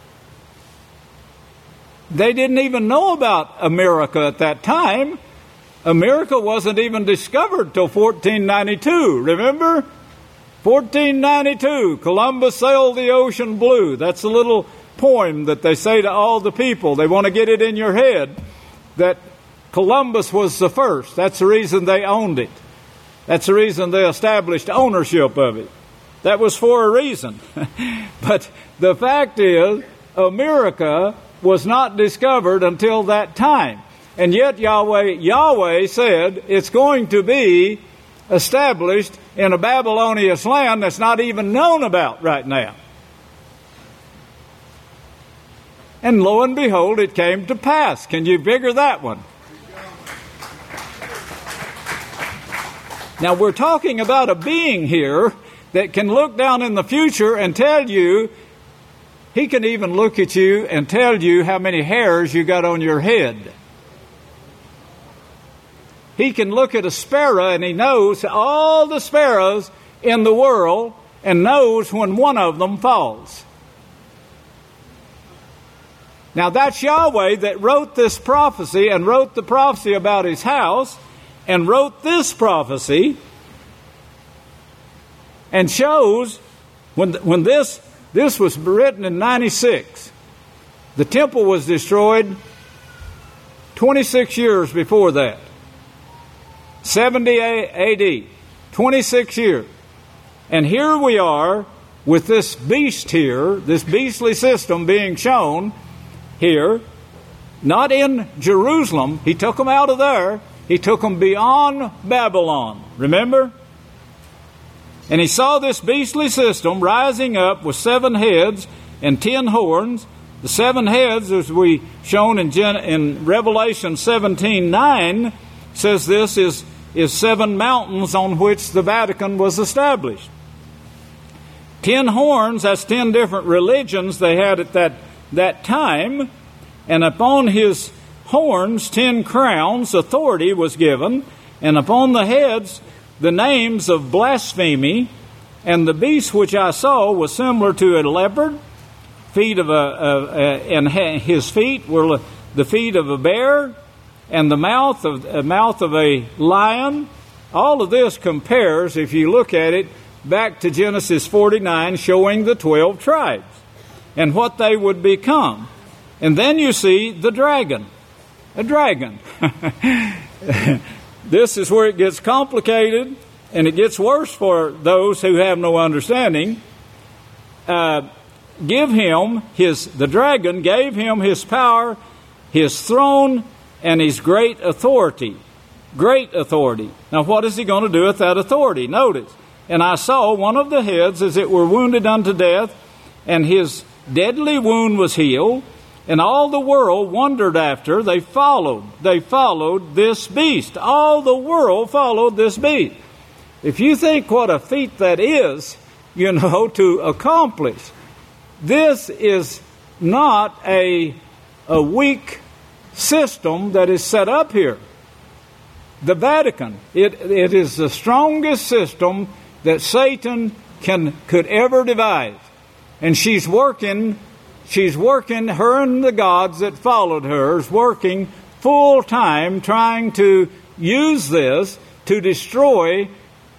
They didn't even know about America at that time. America wasn't even discovered till fourteen ninety-two. Remember? fourteen ninety-two, Columbus sailed the ocean blue. That's a little poem that they say to all the people. They want to get it in your head that Columbus was the first. That's the reason they owned it. That's the reason they established ownership of it. That was for a reason. But the fact is, America was not discovered until that time. And yet Yahweh, Yahweh said it's going to be established in a Babylonian land that's not even known about right now. And lo and behold, it came to pass. Can you figure that one? Now we're talking about a being here that can look down in the future and tell you, he can even look at you and tell you how many hairs you got on your head. He can look at a sparrow and he knows all the sparrows in the world and knows when one of them falls. Now that's Yahweh that wrote this prophecy and wrote the prophecy about his house and wrote this prophecy and shows when when this this was written in ninety-six. The temple was destroyed twenty-six years before that. seventy A D, twenty-six years. And here we are with this beast here, this beastly system being shown here, not in Jerusalem. He took them out of there. He took them beyond Babylon. Remember? And he saw this beastly system rising up with seven heads and ten horns. The seven heads, as we shown in, Gen- in Revelation seventeen nine, says this is, is seven mountains on which the Vatican was established. Ten horns, that's ten different religions they had at that, that time. And upon his horns, ten crowns, authority was given. And upon the heads, the names of blasphemy. And the beast which I saw was similar to a leopard. Feet of a, a, a and his feet were the feet of a bear. And the mouth of a mouth of a lion. All of this compares, if you look at it, back to Genesis forty-nine, showing the twelve tribes and what they would become. And then you see the dragon. A dragon. This is where it gets complicated, and it gets worse for those who have no understanding. Uh, give him his, the dragon gave him his power, his throne, and his great authority. Great authority. Now what is he going to do with that authority? Notice. And I saw one of the heads as it were wounded unto death, and his deadly wound was healed, and all the world wondered after. They followed. They followed this beast. All the world followed this beast. If you think what a feat that is, you know, to accomplish. This is not a, a weak system that is set up here. The Vatican, it, it is the strongest system that Satan can could ever devise. And she's working, she's working, her and the gods that followed her is working full time trying to use this to destroy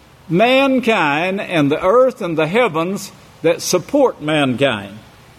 mankind and the earth and the heavens that support mankind.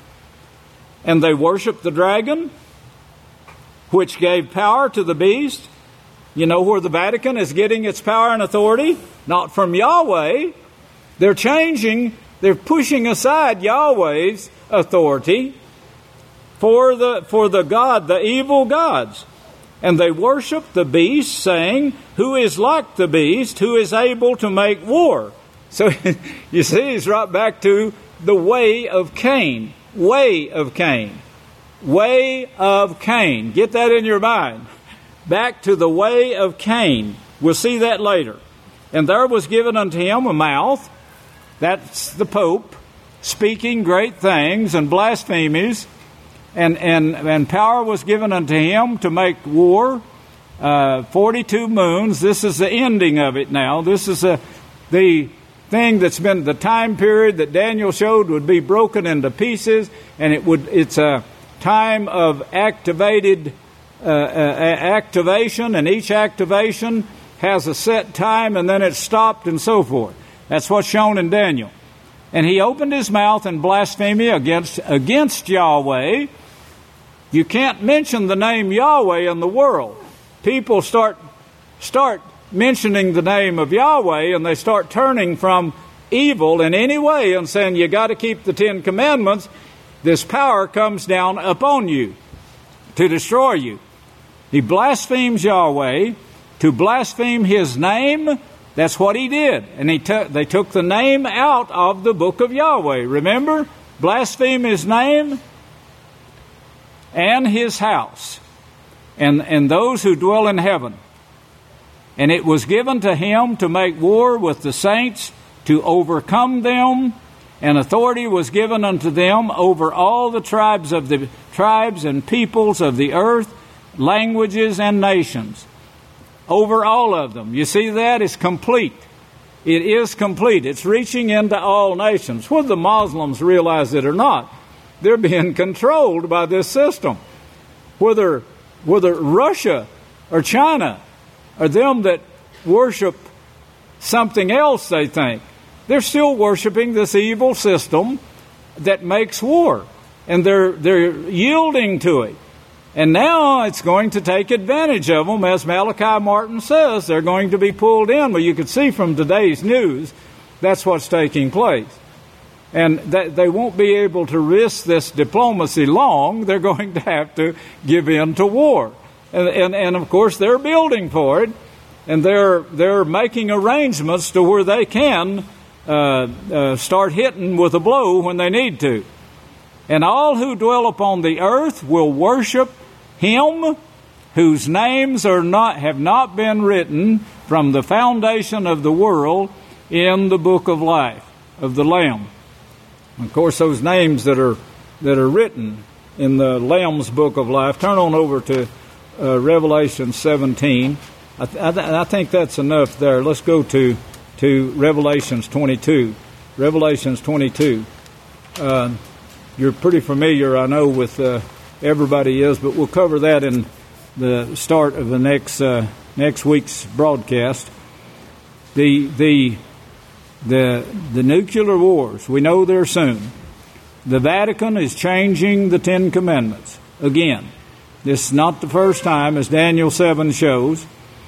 And they worship the dragon, which gave power to the beast. You know where the Vatican is getting its power and authority? Not from Yahweh. They're changing, they're pushing aside Yahweh's authority for the for the God, the evil gods. And they worship the beast, saying, who is like the beast, who is able to make war. So you see, he's right back to the way of Cain. Way of Cain. Way of Cain. Get that in your mind. Back to the way of Cain. We'll see that later. And there was given unto him a mouth, that's the Pope, speaking great things and blasphemies, and, and, and power was given unto him to make war, uh, forty-two moons. This is the ending of it now. This is a, the thing that's been the time period that Daniel showed would be broken into pieces, and it would. It's a time of activated Uh, uh, activation, and each activation has a set time, and then it's stopped and so forth. That's what's shown in Daniel. And he opened his mouth in blasphemy against against Yahweh. You can't mention the name Yahweh in the world. People start start mentioning the name of Yahweh, and they start turning from evil in any way and saying, you got to keep the Ten Commandments. This power comes down upon you to destroy you. He blasphemes Yahweh. To blaspheme his name, that's what he did. And he took, they took the name out of the book of Yahweh. Remember? Blaspheme his name and his house and, and those who dwell in heaven. And it was given to him to make war with the saints, to overcome them, and authority was given unto them over all the tribes of the tribes and peoples of the earth, languages and nations. Over all of them. You see that? It's complete. It is complete. It's reaching into all nations. Whether the Muslims realize it or not, they're being controlled by this system. Whether, whether Russia or China or them that worship something else, they think, they're still worshiping this evil system that makes war. And they're, they're yielding to it. And now it's going to take advantage of them, as Malachi Martin says. They're going to be pulled in. Well, you can see from today's news, that's what's taking place. And that they won't be able to risk this diplomacy long. They're going to have to give in to war. And, and, and of course, they're building for it. And they're, they're making arrangements to where they can uh, uh, start hitting with a blow when they need to. And all who dwell upon the earth will worship him whose names are not have not been written from the foundation of the world in the book of life of the Lamb. Of course, those names that are that are written in the Lamb's book of life. Turn on over to uh, Revelation seventeen. I, th- I, th- I think that's enough there. Let's go to to Revelations twenty-two. Revelations twenty-two. Uh, you're pretty familiar, I know, with. Uh, Everybody is, but we'll cover that in the start of the next uh, next week's broadcast. The the the the nuclear wars, we know they're soon. The Vatican is changing the Ten Commandments again. This is not the first time, as Daniel seven shows.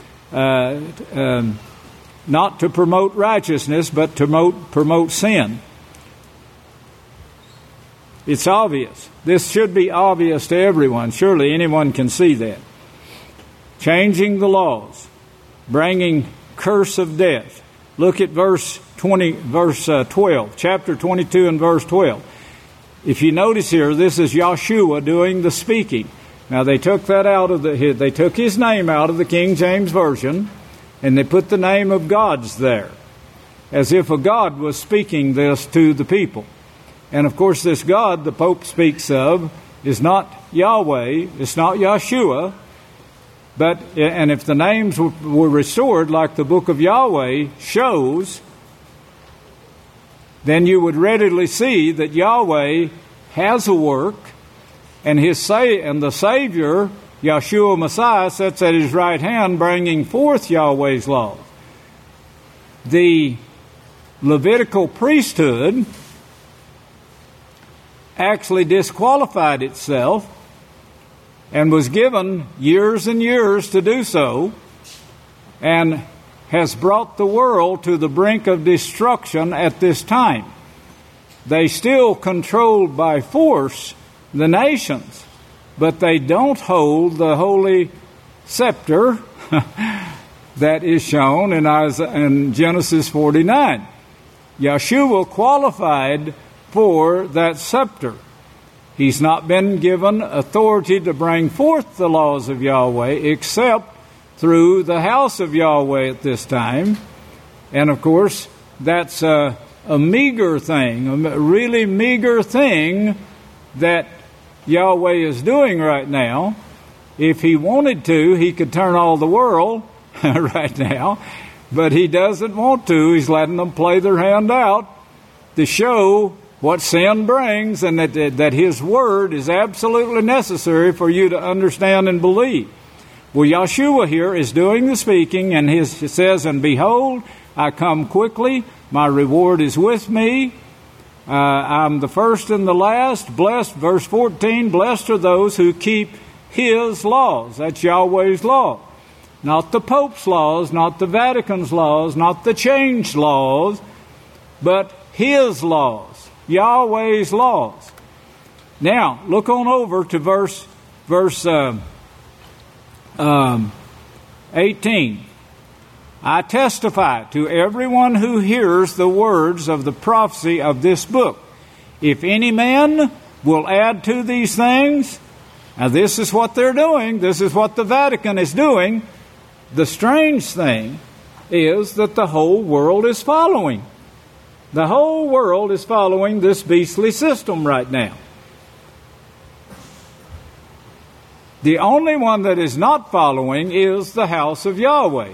Uh, um, not to promote righteousness, but to promote promote sin. It's obvious. This should be obvious to everyone. Surely anyone can see that. Changing the laws, bringing curse of death. Look at verse twenty, verse uh, twelve, chapter twenty-two and verse twelve. If you notice here, this is Yahshua doing the speaking. Now they took that out of the. They took his name out of the King James Version, and they put the name of God's there. as if a God was speaking this to the people. And of course, this God the Pope speaks of is not Yahweh, it's not Yeshua, but, and if the names were restored like the book of Yahweh shows, then you would readily see that Yahweh has a work, and his say, and the Savior, Yeshua Messiah, sits at his right hand bringing forth Yahweh's laws. The Levitical priesthood actually disqualified itself and was given years and years to do so, and has brought the world to the brink of destruction at this time. They still controlled by force the nations, but they don't hold the holy scepter that is shown in, Isaiah, in Genesis forty-nine. Yeshua qualified for that scepter. He's not been given authority to bring forth the laws of Yahweh except through the house of Yahweh at this time. And of course, that's a, a meager thing, a really meager thing that Yahweh is doing right now. If he wanted to, he could turn all the world right now, but he doesn't want to. He's letting them play their hand out to show what sin brings, and that, that his word is absolutely necessary for you to understand and believe. Well, Yeshua here is doing the speaking, and his, it says, "And behold, I come quickly, my reward is with me. Uh, I'm the first and the last. Blessed," verse fourteen, "blessed are those who keep his laws." That's Yahweh's law. Not the Pope's laws, not the Vatican's laws, not the changed laws, but his laws, Yahweh's laws. Now, look on over to verse verse uh, um, eighteen. "I testify to everyone who hears the words of the prophecy of this book. If any man will add to these things," now this is what they're doing, this is what the Vatican is doing. The strange thing is that the whole world is following. The whole world is following this beastly system right now. The only one that is not following is the house of Yahweh.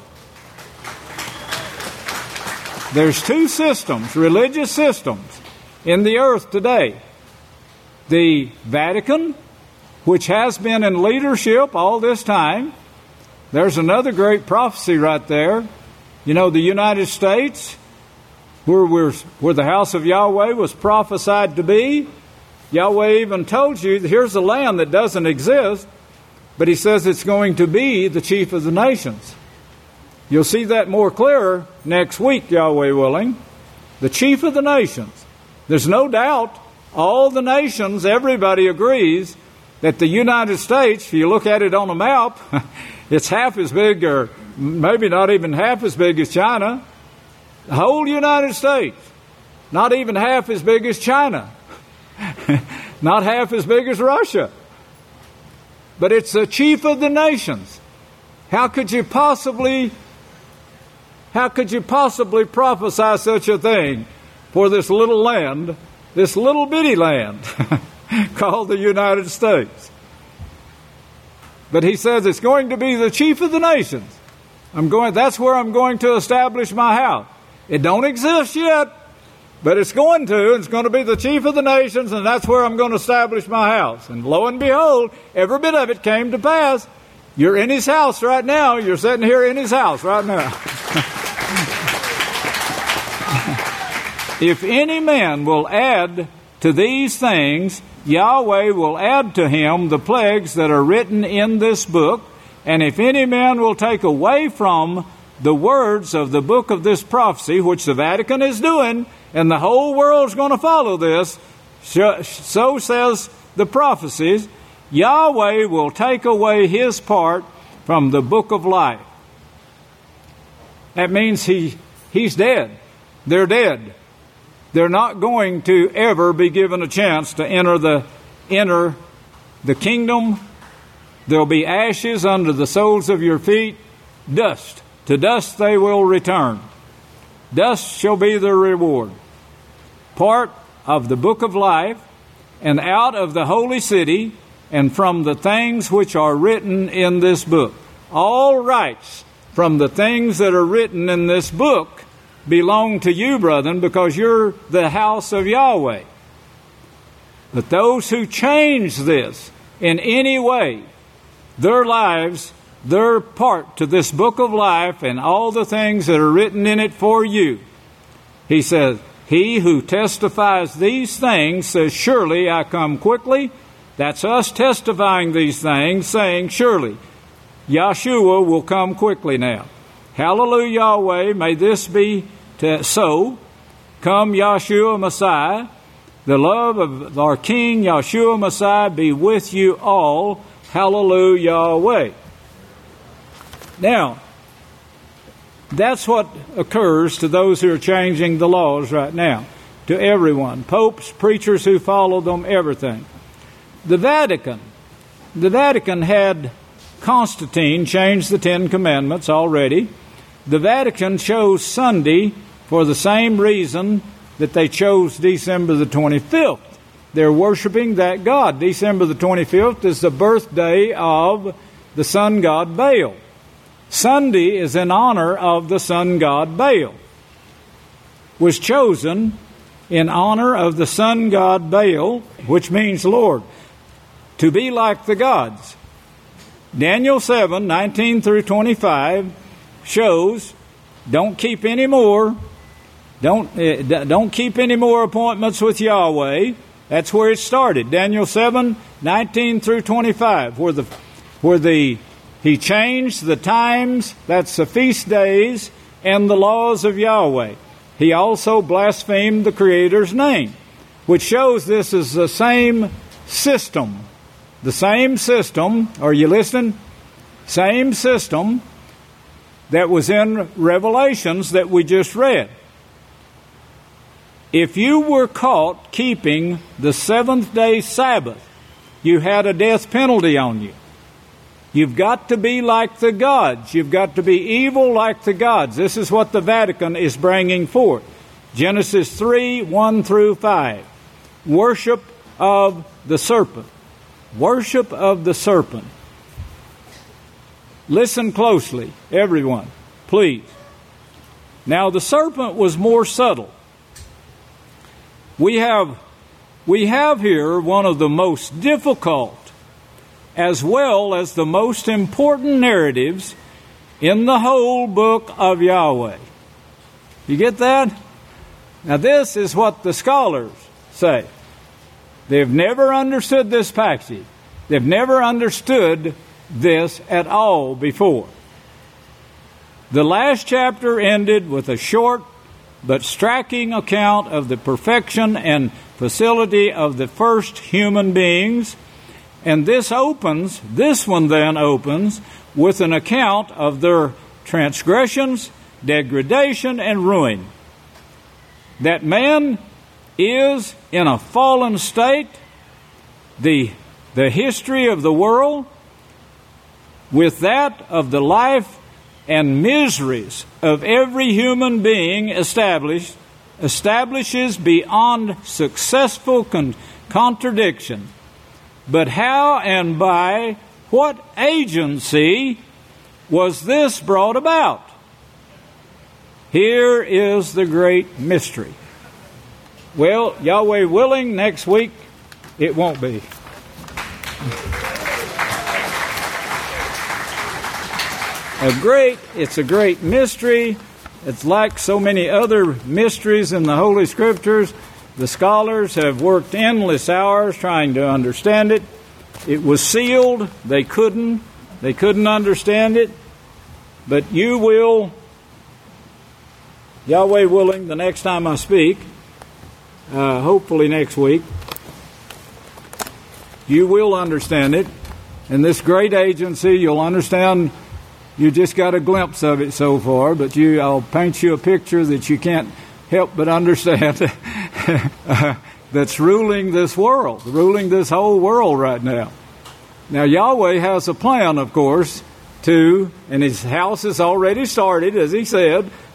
There's two systems, religious systems, in the earth today. The Vatican, which has been in leadership all this time. There's another great prophecy right there. You know, the United States, where, we're, where the house of Yahweh was prophesied to be. Yahweh even told you, here's a land that doesn't exist, but he says it's going to be the chief of the nations. You'll see that more clearer next week, Yahweh willing. The chief of the nations. There's no doubt all the nations, everybody agrees that the United States, if you look at it on a map, it's half as big, or maybe not even half as big as China. The whole United States, not even half as big as China. Not half as big as Russia. But it's the chief of the nations. How could you possibly, how could you possibly prophesy such a thing for this little land, this little bitty land called the United States? But he says it's going to be the chief of the nations. I'm going, that's where I'm going to establish my house. It don't exist yet, but it's going to. It's going to be the chief of the nations, and that's where I'm going to establish my house. And lo and behold, every bit of it came to pass. You're in his house right now. You're sitting here in his house right now. "If any man will add to these things, Yahweh will add to him the plagues that are written in this book. And if any man will take away from the words of the book of this prophecy," which the Vatican is doing, and the whole world's going to follow this, so says the prophecies, "Yahweh will take away his part from the book of life." That means he he's dead. They're dead. They're not going to ever be given a chance to enter the enter the kingdom. There'll be ashes under the soles of your feet, dust. To dust they will return. Dust shall be their reward. Part of the book of life, and out of the holy city, and from the things which are written in this book. All rights from the things that are written in this book belong to you, brethren, because you're the house of Yahweh. But those who change this in any way, their lives, their part to this book of life and all the things that are written in it for you. He says, he who testifies these things says, surely I come quickly. That's us testifying these things, saying, surely Yahshua will come quickly now. Hallelujah, Yahweh, may this be to, so. Come, Yahshua Messiah. The love of our King, Yahshua Messiah, be with you all. Hallelujah, Yahweh. Now, that's what occurs to those who are changing the laws right now. To everyone. Popes, preachers who follow them, everything. The Vatican. The Vatican had Constantine change the Ten Commandments already. The Vatican chose Sunday for the same reason that they chose December the twenty-fifth. They're worshiping that God. December the twenty-fifth is the birthday of the sun god Baal. Sunday is in honor of the sun god Baal. Was chosen in honor of the sun god Baal, which means Lord, to be like the gods. Daniel seven, nineteen through twenty-five shows, don't keep any more, don't, uh, don't keep any more appointments with Yahweh. That's where it started. Daniel seven, nineteen through twenty-five, where the, where the, he changed the times, that's the feast days, and the laws of Yahweh. He also blasphemed the Creator's name, which shows this is the same system. The same system, are you listening? Same system that was in Revelations that we just read. If you were caught keeping the seventh day Sabbath, you had a death penalty on you. You've got to be like the gods. You've got to be evil like the gods. This is what the Vatican is bringing forth. Genesis three, one through five. Worship of the serpent. Worship of the serpent. Listen closely, everyone, please. Now, the serpent was more subtle. We have, we have here one of the most difficult as well as the most important narratives in the whole book of Yahweh. You get that? Now, this is what the scholars say. They've never understood this passage. They've never understood this at all before. The last chapter ended with a short but striking account of the perfection and facility of the first human beings. And this opens, this one then opens, with an account of their transgressions, degradation, and ruin. That man is in a fallen state, the, the history of the world, with that of the life and miseries of every human being established, establishes beyond successful con- contradiction. But how and by what agency was this brought about? Here is the great mystery. Well, Yahweh willing, next week it won't be. A great, it's a great mystery. It's like so many other mysteries in the Holy Scriptures. The scholars have worked endless hours trying to understand it. It was sealed. They couldn't. They couldn't understand it. But you will, Yahweh willing, the next time I speak, uh, hopefully next week, you will understand it. And this great agency, you'll understand. You just got a glimpse of it so far, but you, I'll paint you a picture that you can't help but understand. uh, that's ruling this world, ruling this whole world right now. Now, Yahweh has a plan, of course, to, and his house has already started, as he said,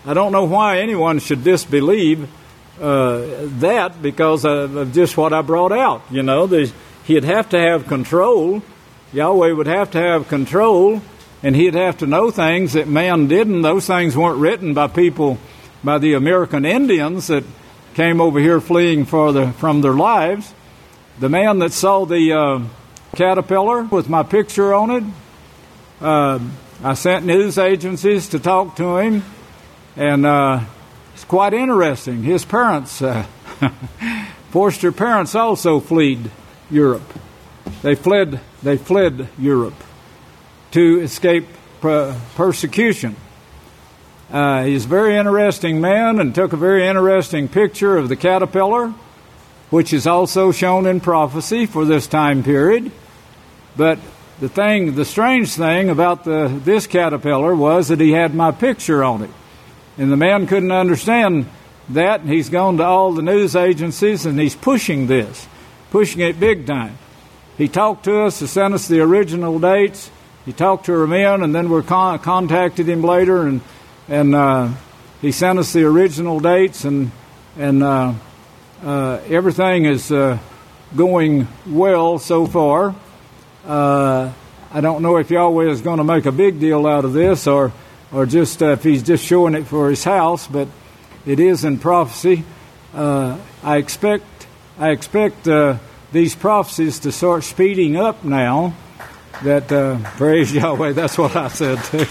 I don't know why anyone should disbelieve uh, that because of just what I brought out. You know, the, he'd have to have control. Yahweh would have to have control, and he'd have to know things that man didn't. Those things weren't written by people, by the American Indians that came over here fleeing for the, from their lives. The man that saw the uh, caterpillar with my picture on it, uh, I sent news agencies to talk to him, and uh, it's quite interesting. His parents, uh, Forster parents also fled Europe. They fled, they fled Europe to escape per- persecution. Uh, he's a very interesting man and took a very interesting picture of the caterpillar, which is also shown in prophecy for this time period. But the thing, the strange thing about the this caterpillar was that he had my picture on it. And the man couldn't understand that, and he's gone to all the news agencies, and he's pushing this, pushing it big time. He talked to us, he sent us the original dates. He talked to our men, and then we con- contacted him later, and and uh, he sent us the original dates, and and uh, uh, everything is uh, going well so far. Uh, I don't know if Yahweh is going to make a big deal out of this, or or just uh, if he's just showing it for his house, but it is in prophecy. Uh, I expect I expect uh, these prophecies to start speeding up now. That uh, praise Yahweh, that's what I said too.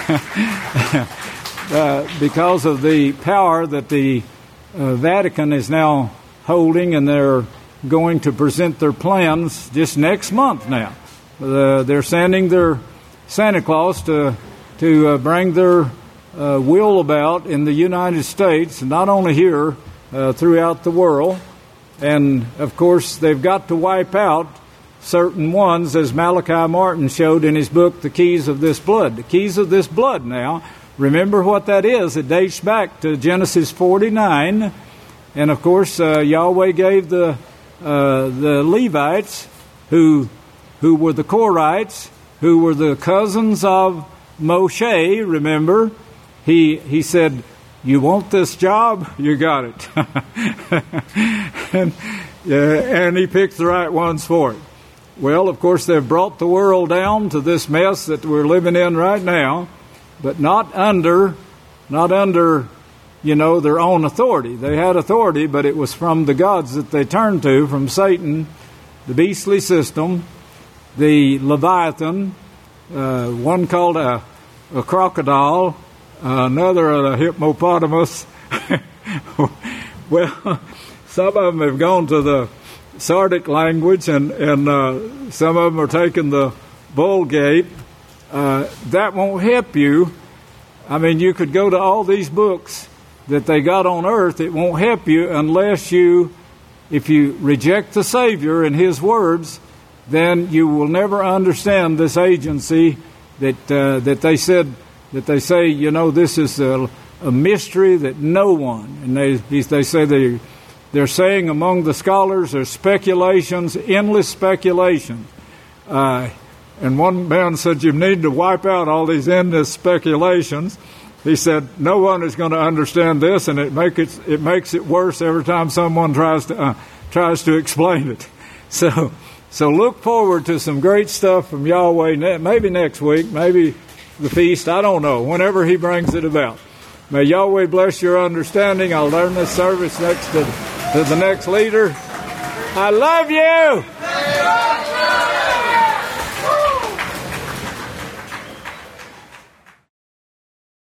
uh, because of the power that the uh, Vatican is now holding, and they're going to present their plans just next month now. Uh, they're sending their Santa Claus to to uh, bring their uh, will about in the United States, not only here, uh, throughout the world. And, of course, they've got to wipe out certain ones, as Malachi Martin showed in his book, The Keys of This Blood. The Keys of This Blood now, remember what that is. It dates back to Genesis forty-nine. And, of course, uh, Yahweh gave the uh, the Levites, who who were the Korites, who were the cousins of Moshe, remember, he he said, you want this job? You got it. and, uh, and he picked the right ones for it. Well, of course, they've brought the world down to this mess that we're living in right now, but not under, not under, you know, their own authority. They had authority, but it was from the gods that they turned to, from Satan, the beastly system, the Leviathan, uh, one called a, a crocodile, uh, another a hippopotamus. Well, some of them have gone to the Sardic language, and, and uh, some of them are taking the Vulgate. Uh, that won't help you. I mean, you could go to all these books that they got on earth. It won't help you unless you, if you reject the Savior and His words, then you will never understand this agency that uh, that they said, that they say, you know, this is a, a mystery that no one, and they they say they, they're saying among the scholars there's speculations, endless speculation. Uh, and one man said, you need to wipe out all these endless speculations. He said, no one is going to understand this, and it make it it makes it worse every time someone tries to uh, tries to explain it. So. So look forward to some great stuff from Yahweh, maybe next week, maybe the feast, I don't know, whenever He brings it about. May Yahweh bless your understanding. I'll learn this service next to, to the next leader. I love you!